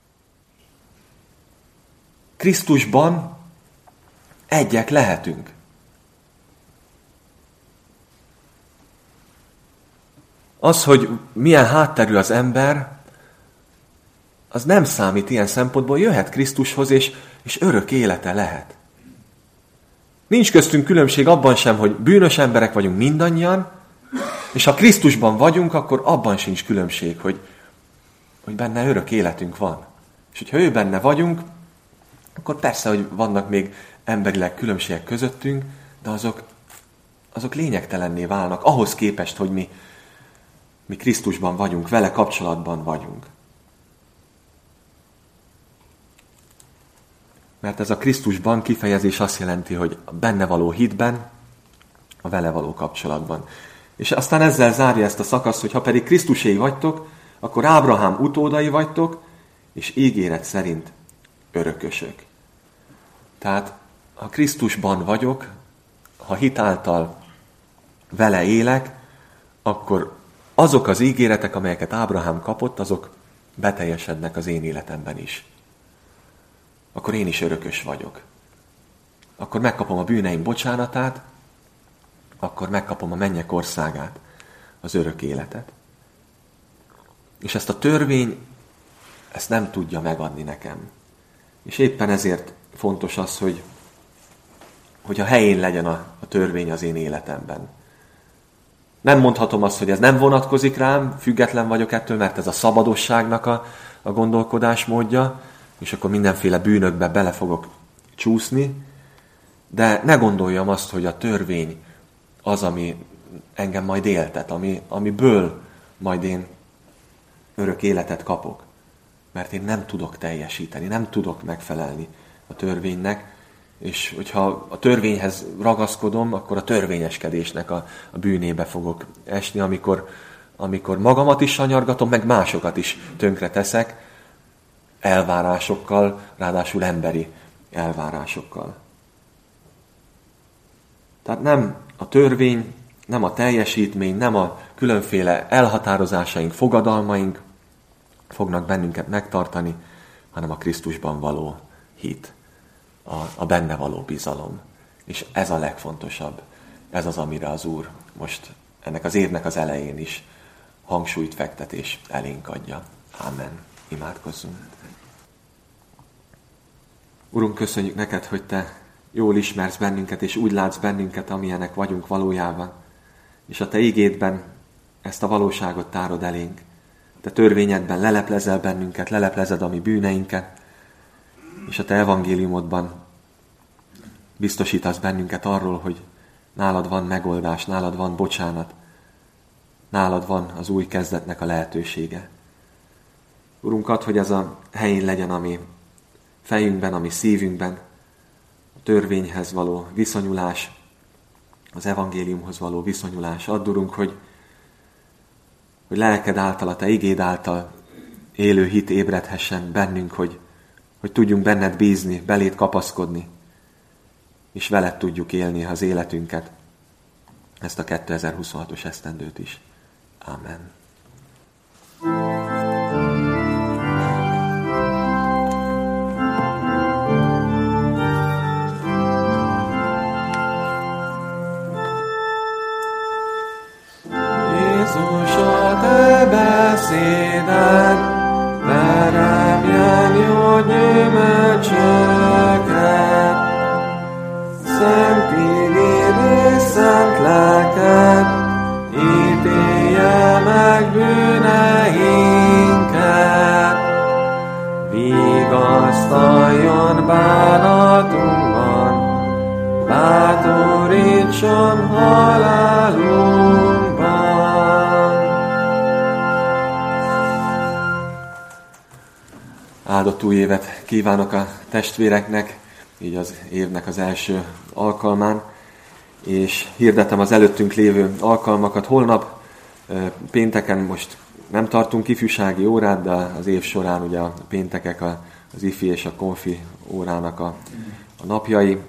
Krisztusban egyek lehetünk. Az, hogy milyen hátterű az ember, az nem számít ilyen szempontból, jöhet Krisztushoz, és, és örök élete lehet. Nincs köztünk különbség abban sem, hogy bűnös emberek vagyunk mindannyian, és ha Krisztusban vagyunk, akkor abban sincs különbség, hogy, hogy benne örök életünk van. És hogyha ő benne vagyunk, akkor persze, hogy vannak még emberileg különbségek közöttünk, de azok, azok lényegtelenné válnak, ahhoz képest, hogy mi, mi Krisztusban vagyunk, vele kapcsolatban vagyunk. Mert ez a Krisztusban kifejezés azt jelenti, hogy a benne való hitben, a vele való kapcsolatban. És aztán ezzel zárja ezt a szakaszt, hogy ha pedig Krisztuséi vagytok, akkor Ábrahám utódai vagytok, és ígéret szerint örökösök. Tehát, ha Krisztusban vagyok, ha hitáltal vele élek, akkor azok az ígéretek, amelyeket Ábrahám kapott, azok beteljesednek az én életemben is. Akkor én is örökös vagyok. Akkor megkapom a bűneim bocsánatát, akkor megkapom a mennyek országát, az örök életet. És ezt a törvény, ezt nem tudja megadni nekem. És éppen ezért fontos az, hogy, hogy a helyén legyen a, a törvény az én életemben. Nem mondhatom azt, hogy ez nem vonatkozik rám, független vagyok ettől, mert ez a szabadosságnak a, a gondolkodásmódja, és akkor mindenféle bűnökbe bele fogok csúszni, de ne gondoljam azt, hogy a törvény az, ami engem majd éltet, ami, amiből majd én örök életet kapok. Mert én nem tudok teljesíteni, nem tudok megfelelni a törvénynek, és hogyha a törvényhez ragaszkodom, akkor a törvényeskedésnek a, a bűnébe fogok esni, amikor, amikor magamat is sanyargatom, meg másokat is tönkre teszek, elvárásokkal, ráadásul emberi elvárásokkal. Tehát nem a törvény, nem a teljesítmény, nem a különféle elhatározásaink, fogadalmaink fognak bennünket megtartani, hanem a Krisztusban való hit, a, a benne való bizalom. És ez a legfontosabb. Ez az, amire az Úr most ennek az évnek az elején is hangsúlyt fektet és elénk adja. Ámen. Imádkozzunk. Urunk, köszönjük neked, hogy te jól ismersz bennünket, és úgy látsz bennünket, amilyenek vagyunk valójában. És a te igédben ezt a valóságot tárod elénk. Te törvényedben leleplezel bennünket, leleplezed a mi bűneinket, és a te evangéliumodban biztosítasz bennünket arról, hogy nálad van megoldás, nálad van bocsánat, nálad van az új kezdetnek a lehetősége. Urunk, add, hogy ez a helyén legyen a mi fejünkben, a mi szívünkben, a törvényhez való viszonyulás, az evangéliumhoz való viszonyulás. Add, Urunk, hogy, hogy lelked által, a te igéd által élő hit ébredhessen bennünk, hogy, hogy tudjunk benned bízni, beléd kapaszkodni, és veled tudjuk élni az életünket, ezt a kétezer-huszonhatos esztendőt is. Ámen. Jézus, a te beszéded teremjen jó gyümölcsöket, szent igéd és szent lelked ítélje meg bűneinket, vigasztaljon bánatunkban, bátorítson halálunkban. Áldott új évet kívánok a testvéreknek, így az évnek az első alkalmán, és hirdetem az előttünk lévő alkalmakat. Holnap, pénteken most nem tartunk ifjúsági órát, de az év során ugye a péntekek az ifi és a konfi órának a, a napjai.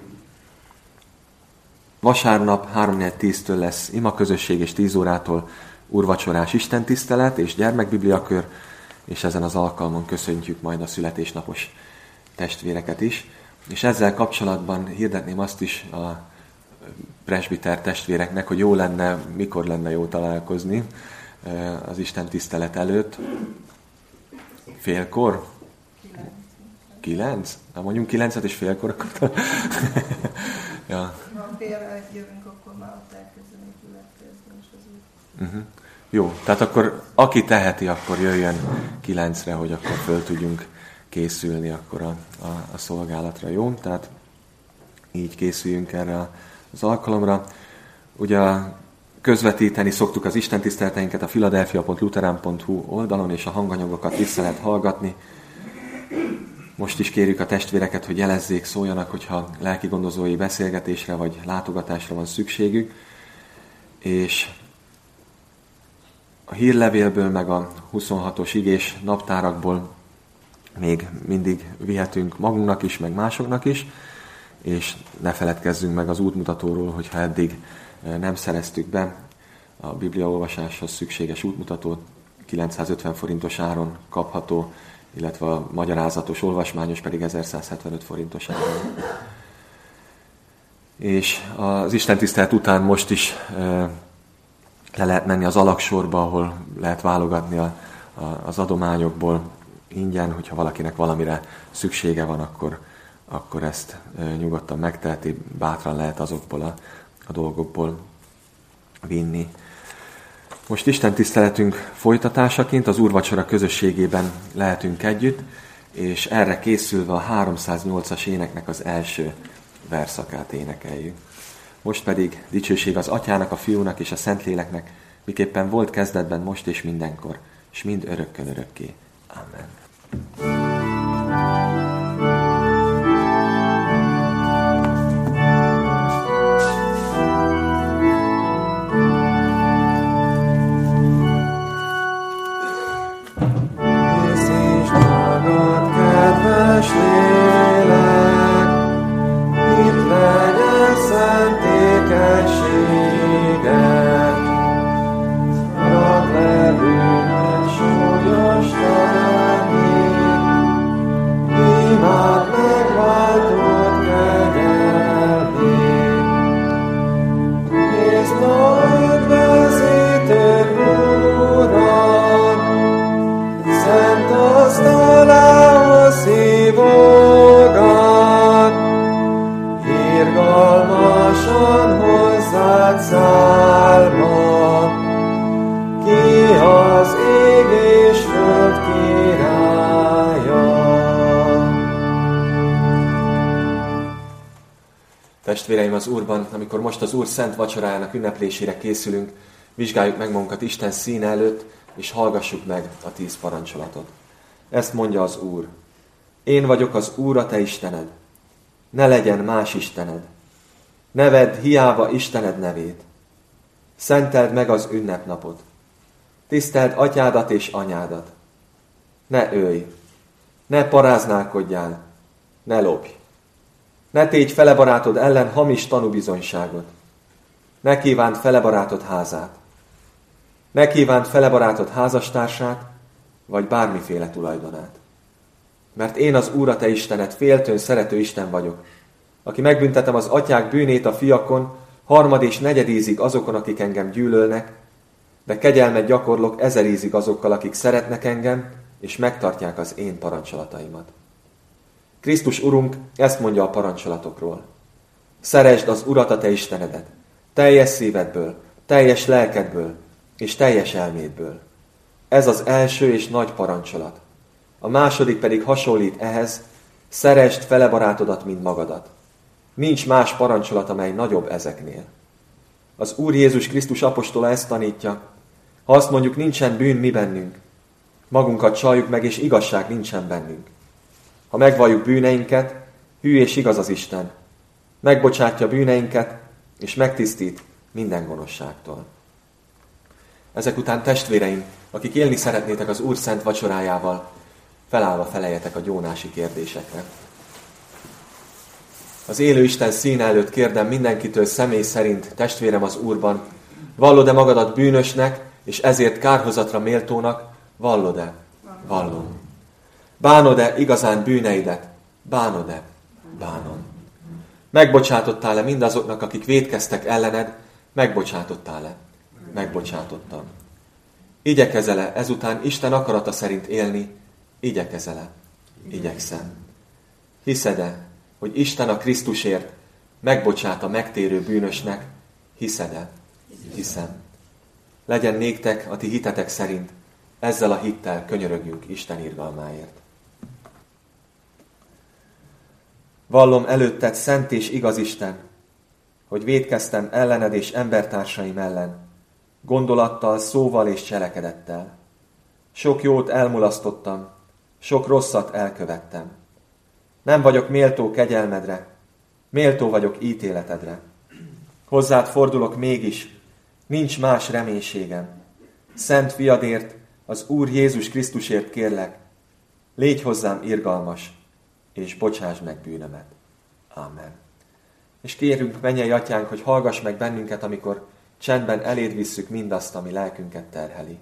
Vasárnap három négy tíztől lesz imaközösség, és tíz órától úrvacsorás istentisztelet és gyermekbibliakör, és ezen az alkalmon köszöntjük majd a születésnapos testvéreket is. És ezzel kapcsolatban hirdetném azt is a presbiter testvéreknek, hogy jó lenne, mikor lenne jó találkozni az Isten tisztelet előtt. Félkor? Kilenc? Na mondjunk kilencet és félkor, akkor... ja. Ha félre jövünk, akkor már ott elkezdeni gyülekezni is az úgy. Uh-huh. Jó, tehát akkor aki teheti, akkor jöjjön kilencre, hogy akkor föl tudjunk készülni akkor a, a, a szolgálatra, jó? Tehát így készüljünk erre az alkalomra. Ugye közvetíteni szoktuk az istentiszteleteinket a philadelphia pont lutheran pont hu oldalon, és a hanganyagokat vissza lehet hallgatni. Most is kérjük a testvéreket, hogy jelezzék, szóljanak, hogyha lelki gondozói beszélgetésre vagy látogatásra van szükségük. És a hírlevélből, meg a huszonhatos igés naptárakból még mindig vihetünk magunknak is, meg másoknak is, és ne feledkezzünk meg az útmutatóról, hogyha eddig nem szereztük be a bibliaolvasáshoz szükséges útmutatót, kilencszázötven forintos áron kapható, illetve a magyarázatos olvasmányos pedig ezerszázhetvenöt forintos áron. És az istentisztelet után most is le lehet menni az alaksorba, ahol lehet válogatni a, a, az adományokból ingyen, hogyha valakinek valamire szüksége van, akkor, akkor ezt e, nyugodtan megteheti, bátran lehet azokból a, a dolgokból vinni. Most Isten tiszteletünk folytatásaként az úrvacsora közösségében lehetünk együtt, és erre készülve a háromszáznyolcas éneknek az első verszakát énekeljük. Most pedig dicsőség az Atyának, a Fiúnak és a Szentléleknek, miképpen volt kezdetben, most és mindenkor, és mind örökkön örökké. Amen. szentes lélek, itt legyen szent ékességed. Rak le bűnös súlyos terhét, imád megváltót kegyelmét. Nézd majd vezítőd, Uram, szent asztalához hívogat, irgalmasan hozzád szállva, ki az ég és föld királya. Testvéreim az Úrban, amikor most az Úr szent vacsorájának ünneplésére készülünk, vizsgáljuk meg magunkat Isten színe előtt, és hallgassuk meg a tíz parancsolatot. Ezt mondja az Úr: Én vagyok az Úr, a te Istened. Ne legyen más istened. Ne vedd hiába Istened nevét. Szenteld meg az ünnepnapot. Tiszteld atyádat és anyádat. Ne ölj. Ne paráználkodjál. Ne lopj. Ne tégy fele barátod ellen hamis tanúbizonyságot. Ne kívánd fele barátod házát. Ne kívánd fele barátod házastársát, vagy bármiféle tulajdonát. Mert én az Úr, a te Istened, féltőn szerető Isten vagyok, aki megbüntetem az atyák bűnét a fiakon, harmad és negyedízig azokon, akik engem gyűlölnek, de kegyelmet gyakorlok ezerízig azokkal, akik szeretnek engem, és megtartják az én parancsolataimat. Krisztus Urunk ezt mondja a parancsolatokról: Szeresd az Urat, a te Istenedet, teljes szívedből, teljes lelkedből, és teljes elmédből. Ez az első és nagy parancsolat. A második pedig hasonlít ehhez: szeresd fele barátodat, mint magadat. Nincs más parancsolat, amely nagyobb ezeknél. Az Úr Jézus Krisztus apostola ezt tanítja: ha azt mondjuk, nincsen bűn mi bennünk, magunkat csaljuk meg, és igazság nincsen bennünk. Ha megvalljuk bűneinket, hű és igaz az Isten, megbocsátja bűneinket, és megtisztít minden gonoszságtól. Ezek után, testvéreim, akik élni szeretnétek az Úr szent vacsorájával, felállva feleljetek a gyónási kérdésekre. Az élő Isten színe előtt kérdem mindenkitől személy szerint, testvérem az Úrban, vallod-e magadat bűnösnek, és ezért kárhozatra méltónak? Vallod-e? Vallom. Bánod-e igazán bűneidet? Bánod-e? Bánom. Megbocsátottál-e mindazoknak, akik vétkeztek ellened? Megbocsátottál-e? Megbocsátottam. Igyekezel-e ezután Isten akarata szerint élni? Igyekezel-e? Igyekszem. Hiszed-e, hogy Isten a Krisztusért megbocsát a megtérő bűnösnek? Hiszed-e? Hiszem. Legyen néktek a ti hitetek szerint, ezzel a hittel könyörögjünk Isten irgalmáért. Vallom előtted, szent és igaz Isten, hogy vétkeztem ellened és embertársaim ellen, gondolattal, szóval és cselekedettel. Sok jót elmulasztottam, sok rosszat elkövettem. Nem vagyok méltó kegyelmedre, méltó vagyok ítéletedre. Hozzád fordulok mégis, nincs más reménységem. Szent fiadért, az Úr Jézus Krisztusért kérlek, légy hozzám irgalmas, és bocsásd meg bűnömet. Amen. És kérünk, mennyei atyánk, hogy hallgass meg bennünket, amikor csendben eléd visszük mindazt, ami lelkünket terheli.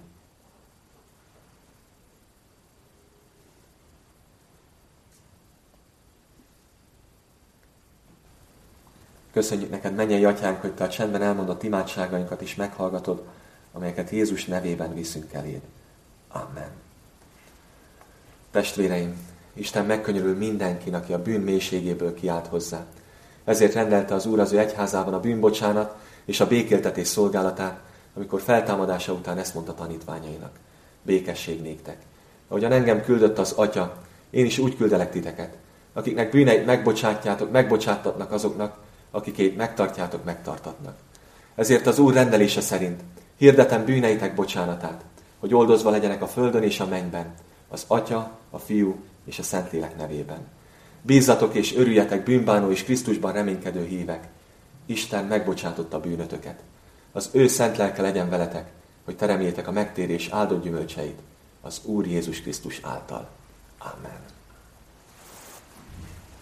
Köszönjük neked, mennyei atyánk, hogy te a csendben elmondott imádságainkat is meghallgatod, amelyeket Jézus nevében viszünk eléd. Amen. Testvéreim, Isten megkönyörül mindenkin, aki a bűn mélységéből kiált hozzá. Ezért rendelte az Úr az ő egyházában a bűnbocsánat és a békéltetés szolgálatát, amikor feltámadása után ezt mondta tanítványainak: békesség néktek. Ahogyan engem küldött az Atya, én is úgy küldelek titeket, akiknek bűneit megbocsátjátok, megbocsátatnak azoknak, akikét megtartjátok, megtartatnak. Ezért az Úr rendelése szerint hirdetem bűneitek bocsánatát, hogy oldozva legyenek a földön és a mennyben, az Atya, a Fiú és a Szentlélek nevében. Bízzatok és örüljetek, bűnbánó és Krisztusban reménykedő hívek. Isten megbocsátotta a bűnötöket. Az ő szent lelke legyen veletek, hogy teremjétek a megtérés áldott gyümölcseit az Úr Jézus Krisztus által. Amen.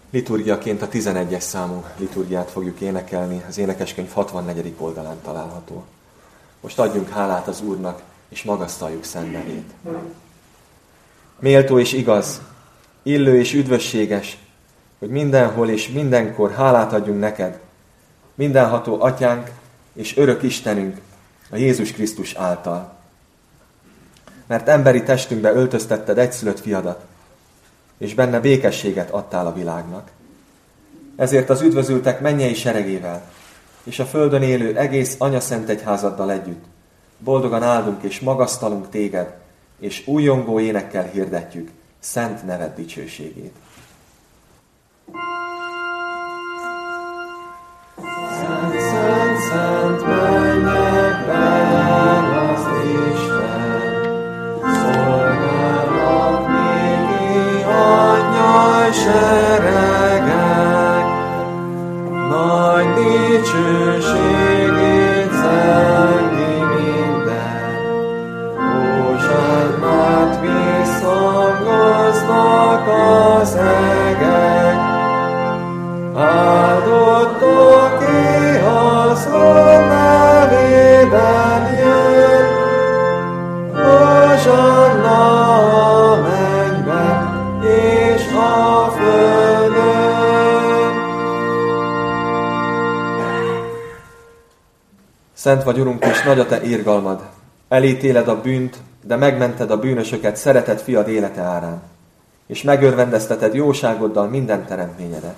Liturgiaként a tizenegyes számú liturgiát fogjuk énekelni, az énekeskönyv hatvannegyedik oldalán található. Most adjunk hálát az Úrnak, és magasztaljuk szent nevét. Méltó és igaz, illő és üdvösséges, hogy mindenhol és mindenkor hálát adjunk neked, mindenható Atyánk és örök Istenünk, a Jézus Krisztus által. Mert emberi testünkbe öltöztetted egyszülött fiadat, és benne békességet adtál a világnak. Ezért az üdvözültek mennyei seregével, és a földön élő egész anyaszent egyházaddal együtt boldogan áldunk és magasztalunk téged, és újongó énekkel hirdetjük szent neved dicsőségét. Szent, szent, szent mennyekben az Isten, szolgálnak néki angyal seregek, nagy dicsőségét zengi minden, Hósannát visszhangoznak az egek. Áldottak ki az Úr nevében jön, Hósanna a mennyben és a földön. Szent vagy, Urunk, és nagy a te irgalmad. Elítéled a bűnt, de megmented a bűnösöket szeretett fiad élete árán, és megörvendezteted jóságoddal minden teremtményedet.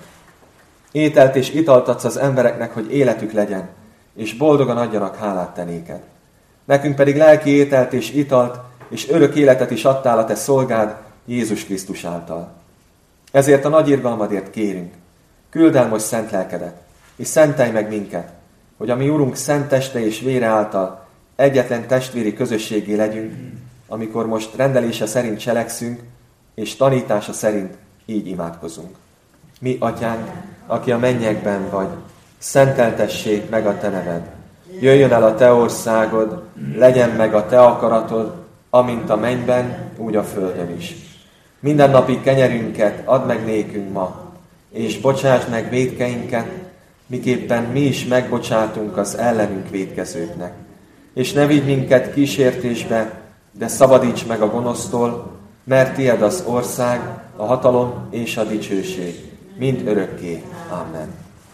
Ételt és italt adsz az embereknek, hogy életük legyen, és boldogan adjanak hálát te néked. Nekünk pedig lelki ételt és italt, és örök életet is adtál a te szolgád, Jézus Krisztus által. Ezért a nagy irgalmadért kérünk, küld el most szent lelkedet, és szentelj meg minket, hogy a mi Urunk szent teste és vére által egyetlen testvéri közösségé legyünk, amikor most rendelése szerint cselekszünk, és tanítása szerint így imádkozunk. Mi, Atyánk, aki a mennyekben vagy, szenteltessék meg a te neved. Jöjjön el a te országod, legyen meg a te akaratod, amint a mennyben, úgy a földön is. Mindennapi kenyerünket add meg nékünk ma, és bocsáss meg vétkeinket, miképpen mi is megbocsátunk az ellenünk vétkezőknek. És ne vigy minket kísértésbe, de szabadíts meg a gonosztól, mert tied az ország, a hatalom és a dicsőség, mind örökké. Amen.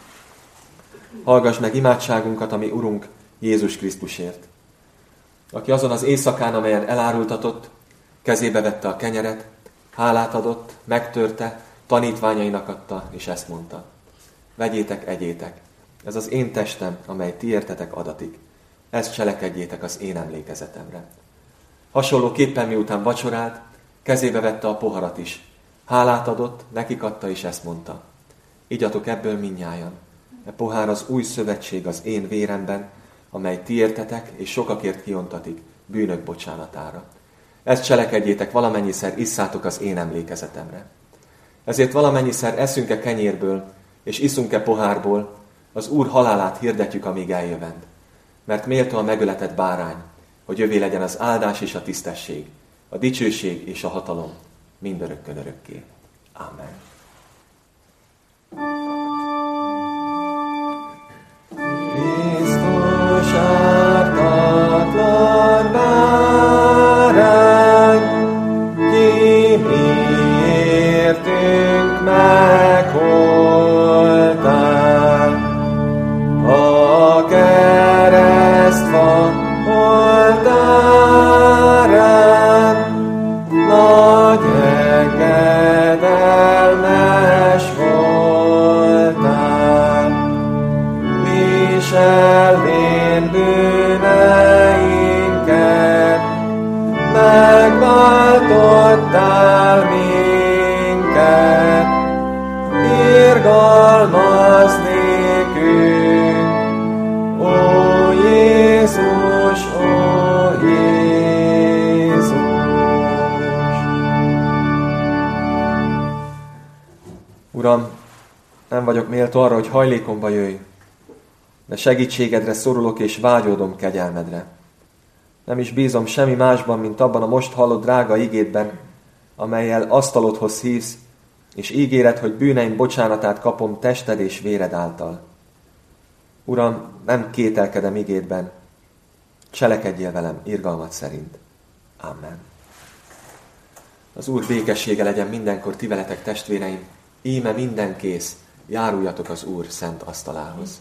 Hallgass meg imádságunkat, ami Urunk Jézus Krisztusért, aki azon az éjszakán, amelyen elárultatott, kezébe vette a kenyeret, hálát adott, megtörte, tanítványainak adta, és ezt mondta: vegyétek, egyétek, ez az én testem, amely ti értetek adatik. Ezt cselekedjétek az én emlékezetemre. Hasonlóképpen miután vacsorált, kezébe vette a poharat is. Hálát adott, nekik adta, és ezt mondta: igyatok ebből mindnyájan. E pohár az új szövetség az én véremben, amely ti értetek, és sokakért kiontatik bűnök bocsánatára. Ezt cselekedjétek, valamennyiszer isszátok az én emlékezetemre. Ezért valamennyiszer eszünk-e kenyérből, és iszunk-e pohárból, az Úr halálát hirdetjük, amíg eljövend. Mert méltó a megöletett bárány, hogy övé legyen az áldás és a tisztesség, a dicsőség és a hatalom, mindörökkön örökké. Amen. Krisztus ártatlan bárány, ki miértünk megholtál. A keresztfa oltárán nagy engedelmes voltál. Viselvén bűneinket, megváltottál minket, irgalmaz nékünk, ó Jézus, ó Jézus. Uram, nem vagyok méltó arra, hogy hajlékomba jöjj, de segítségedre szorulok és vágyódom kegyelmedre. Nem is bízom semmi másban, mint abban a most hallott drága igédben, amellyel asztalodhoz hívsz, és ígéred, hogy bűneim bocsánatát kapom tested és véred által. Uram, nem kételkedem igédben, cselekedjél velem irgalmat szerint. Amen. Az Úr békessége legyen mindenkor ti veletek, testvéreim, íme minden kész, járuljatok az Úr szent asztalához.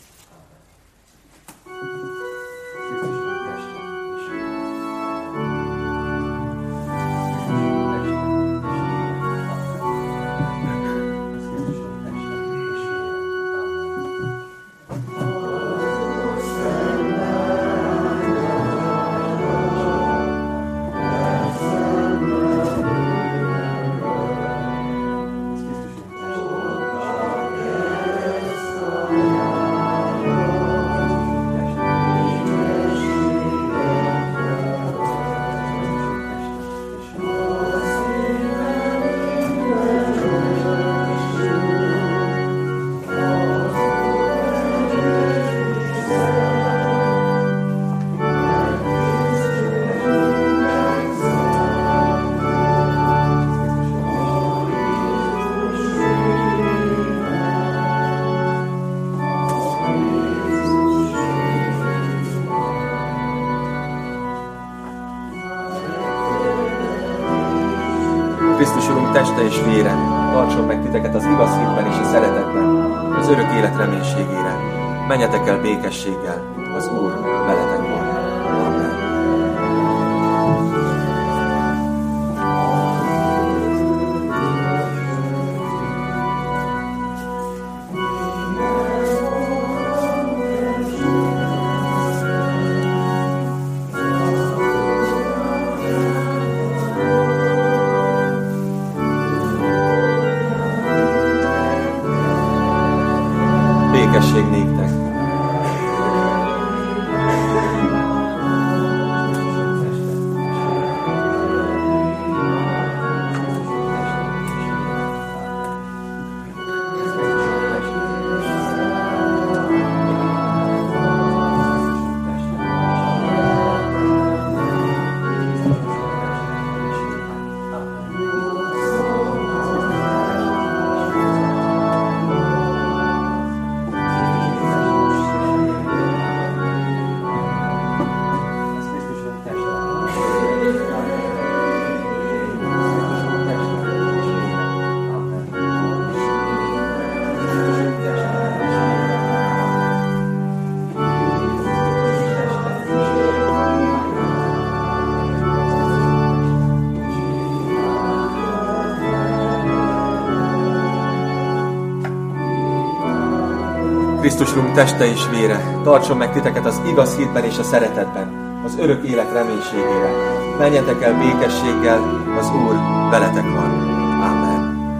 Krisztus Urunk teste és vére, tartson meg titeket az igaz hitben és a szeretetben, az örök élet reménységére. Menjetek el békességgel, az Úr veletek van. Amen. Békesség néktek! Krisztus Urunk teste és vére, tartson meg titeket az igaz hitben és a szeretetben, az örök élet reménységére. Menjetek el békességgel, az Úr veletek van. Amen.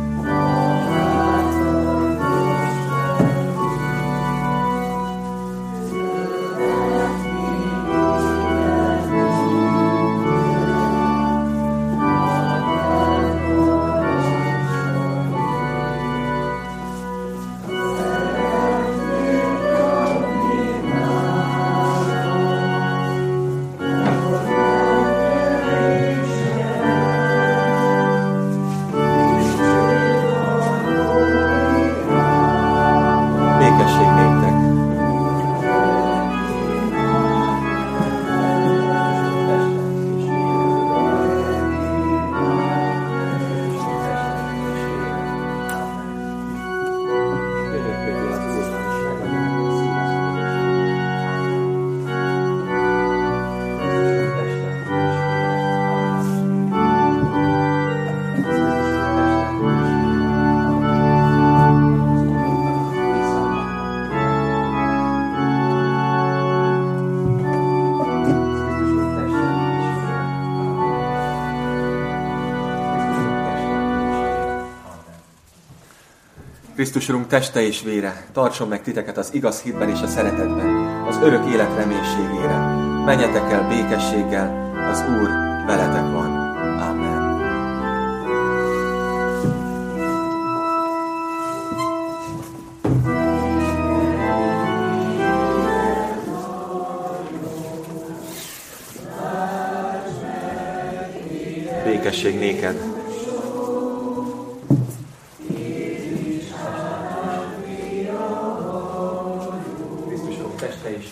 Krisztus Urunk teste és vére, tartson meg titeket az igaz hitben és a szeretetben, az örök élet reménységére. Menjetek el békességgel, az Úr veletek van. Amen. Békesség néked!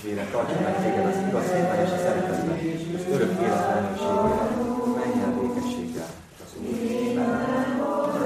dicsőségére, tartson meg téged az igaz hitben és a szeretetben, az örök élet lehetőségére, menj el békességgel az Úr.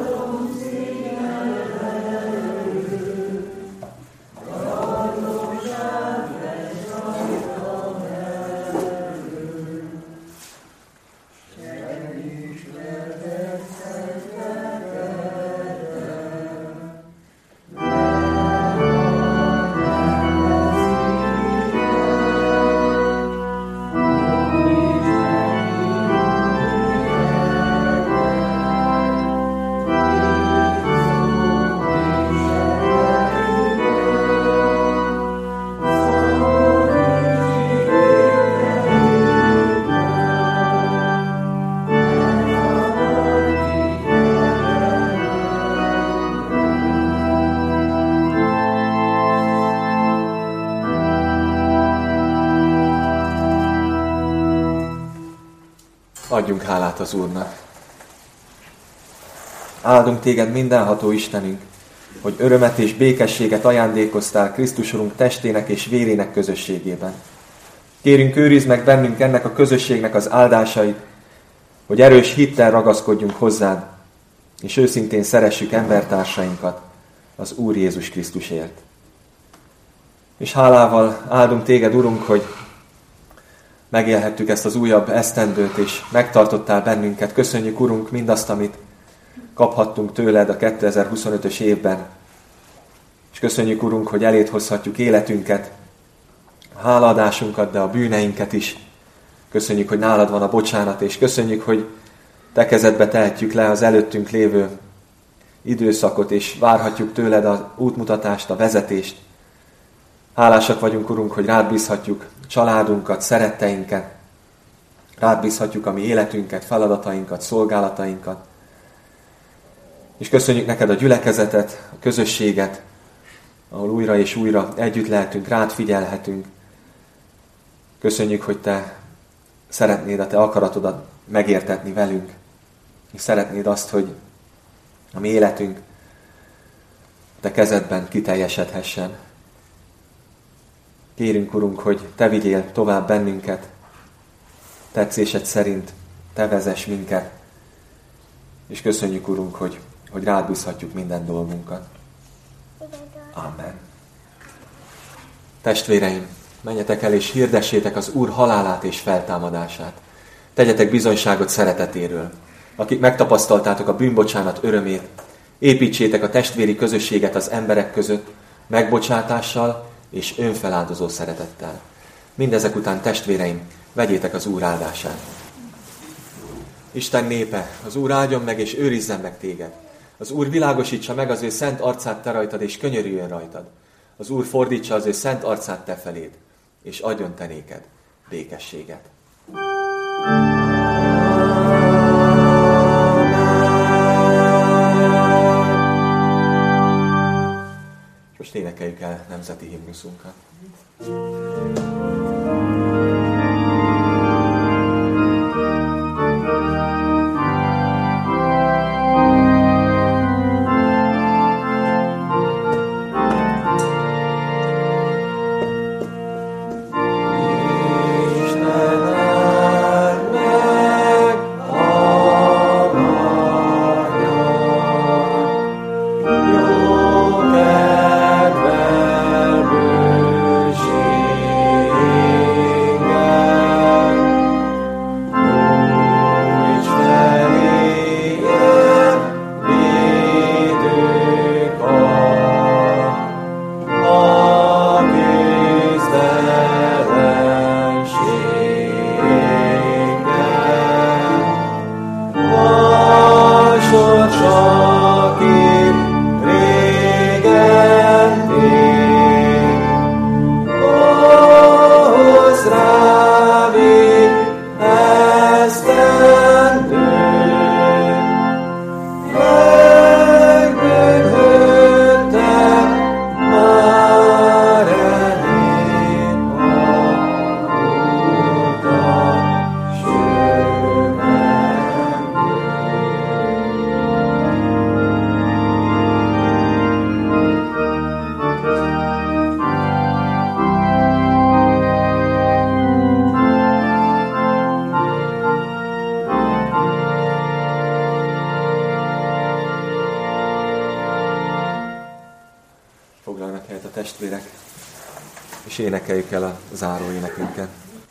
Adjunk hálát az Úrnak. Áldunk téged, mindenható Istenünk, hogy örömet és békességet ajándékoztál Krisztus Urunk testének és vérének közösségében. Kérünk, őrizd meg bennünk ennek a közösségnek az áldásait, hogy erős hittel ragaszkodjunk hozzád, és őszintén szeressük embertársainkat az Úr Jézus Krisztusért. És hálával áldunk téged, Urunk, hogy megélhettük ezt az újabb esztendőt, és megtartottál bennünket. Köszönjük, Urunk, mindazt, amit kaphattunk tőled a kétezer-huszonötös évben. És köszönjük, Urunk, hogy eléd hozhatjuk életünket, hálaadásunkat, de a bűneinket is. Köszönjük, hogy nálad van a bocsánat, és köszönjük, hogy te kezedbe tehetjük le az előttünk lévő időszakot, és várhatjuk tőled az útmutatást, a vezetést. Hálásak vagyunk, Urunk, hogy rád bízhatjuk családunkat, szeretteinket, rád bízhatjuk a mi életünket, feladatainkat, szolgálatainkat. És köszönjük neked a gyülekezetet, a közösséget, ahol újra és újra együtt lehetünk, rád figyelhetünk. Köszönjük, hogy te szeretnéd a te akaratodat megértetni velünk, és szeretnéd azt, hogy a mi életünk te kezedben kiteljesedhessen. Kérünk, Urunk, hogy te vigyél tovább bennünket, tetszésed szerint te vezess minket, és köszönjük, Urunk, hogy, hogy rád bízhatjuk minden dolgunkat. Amen. Testvéreim, menjetek el és hirdessétek az Úr halálát és feltámadását. Tegyetek bizonyságot szeretetéről. Akik megtapasztaltátok a bűnbocsánat örömét, építsétek a testvéri közösséget az emberek között, megbocsátással és önfeláldozó szeretettel. Mindezek után, testvéreim, vegyétek az Úr áldását. Isten népe, az Úr áldjon meg és őrizzen meg téged. Az Úr világosítsa meg az ő szent arcát te rajtad, és könyörüljön rajtad. Az Úr fordítsa az ő szent arcát te feléd, és adjon te néked békességet. Most énekeljük el nemzeti himnuszunkat. Jó kedvel bőség. foglalnak helyet a testvérek, és énekeljük el a záró énekünket.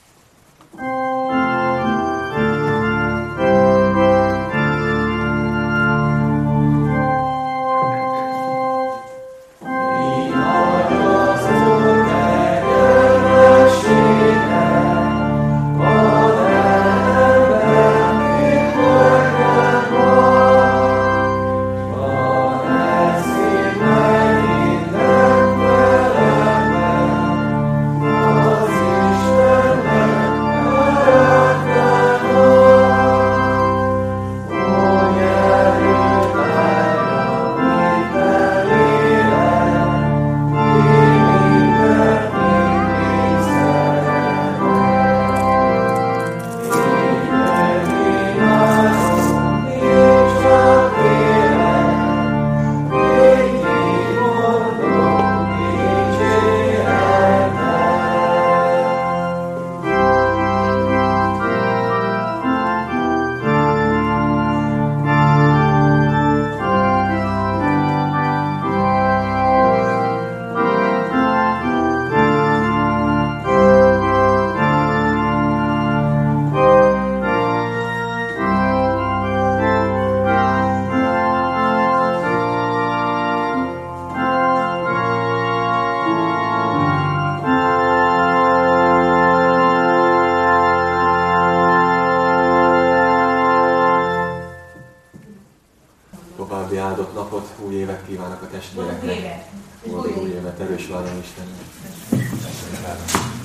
További áldott napot, új évet kívánok a testvéreknek. Boldog új évet, erős valamely Istennek.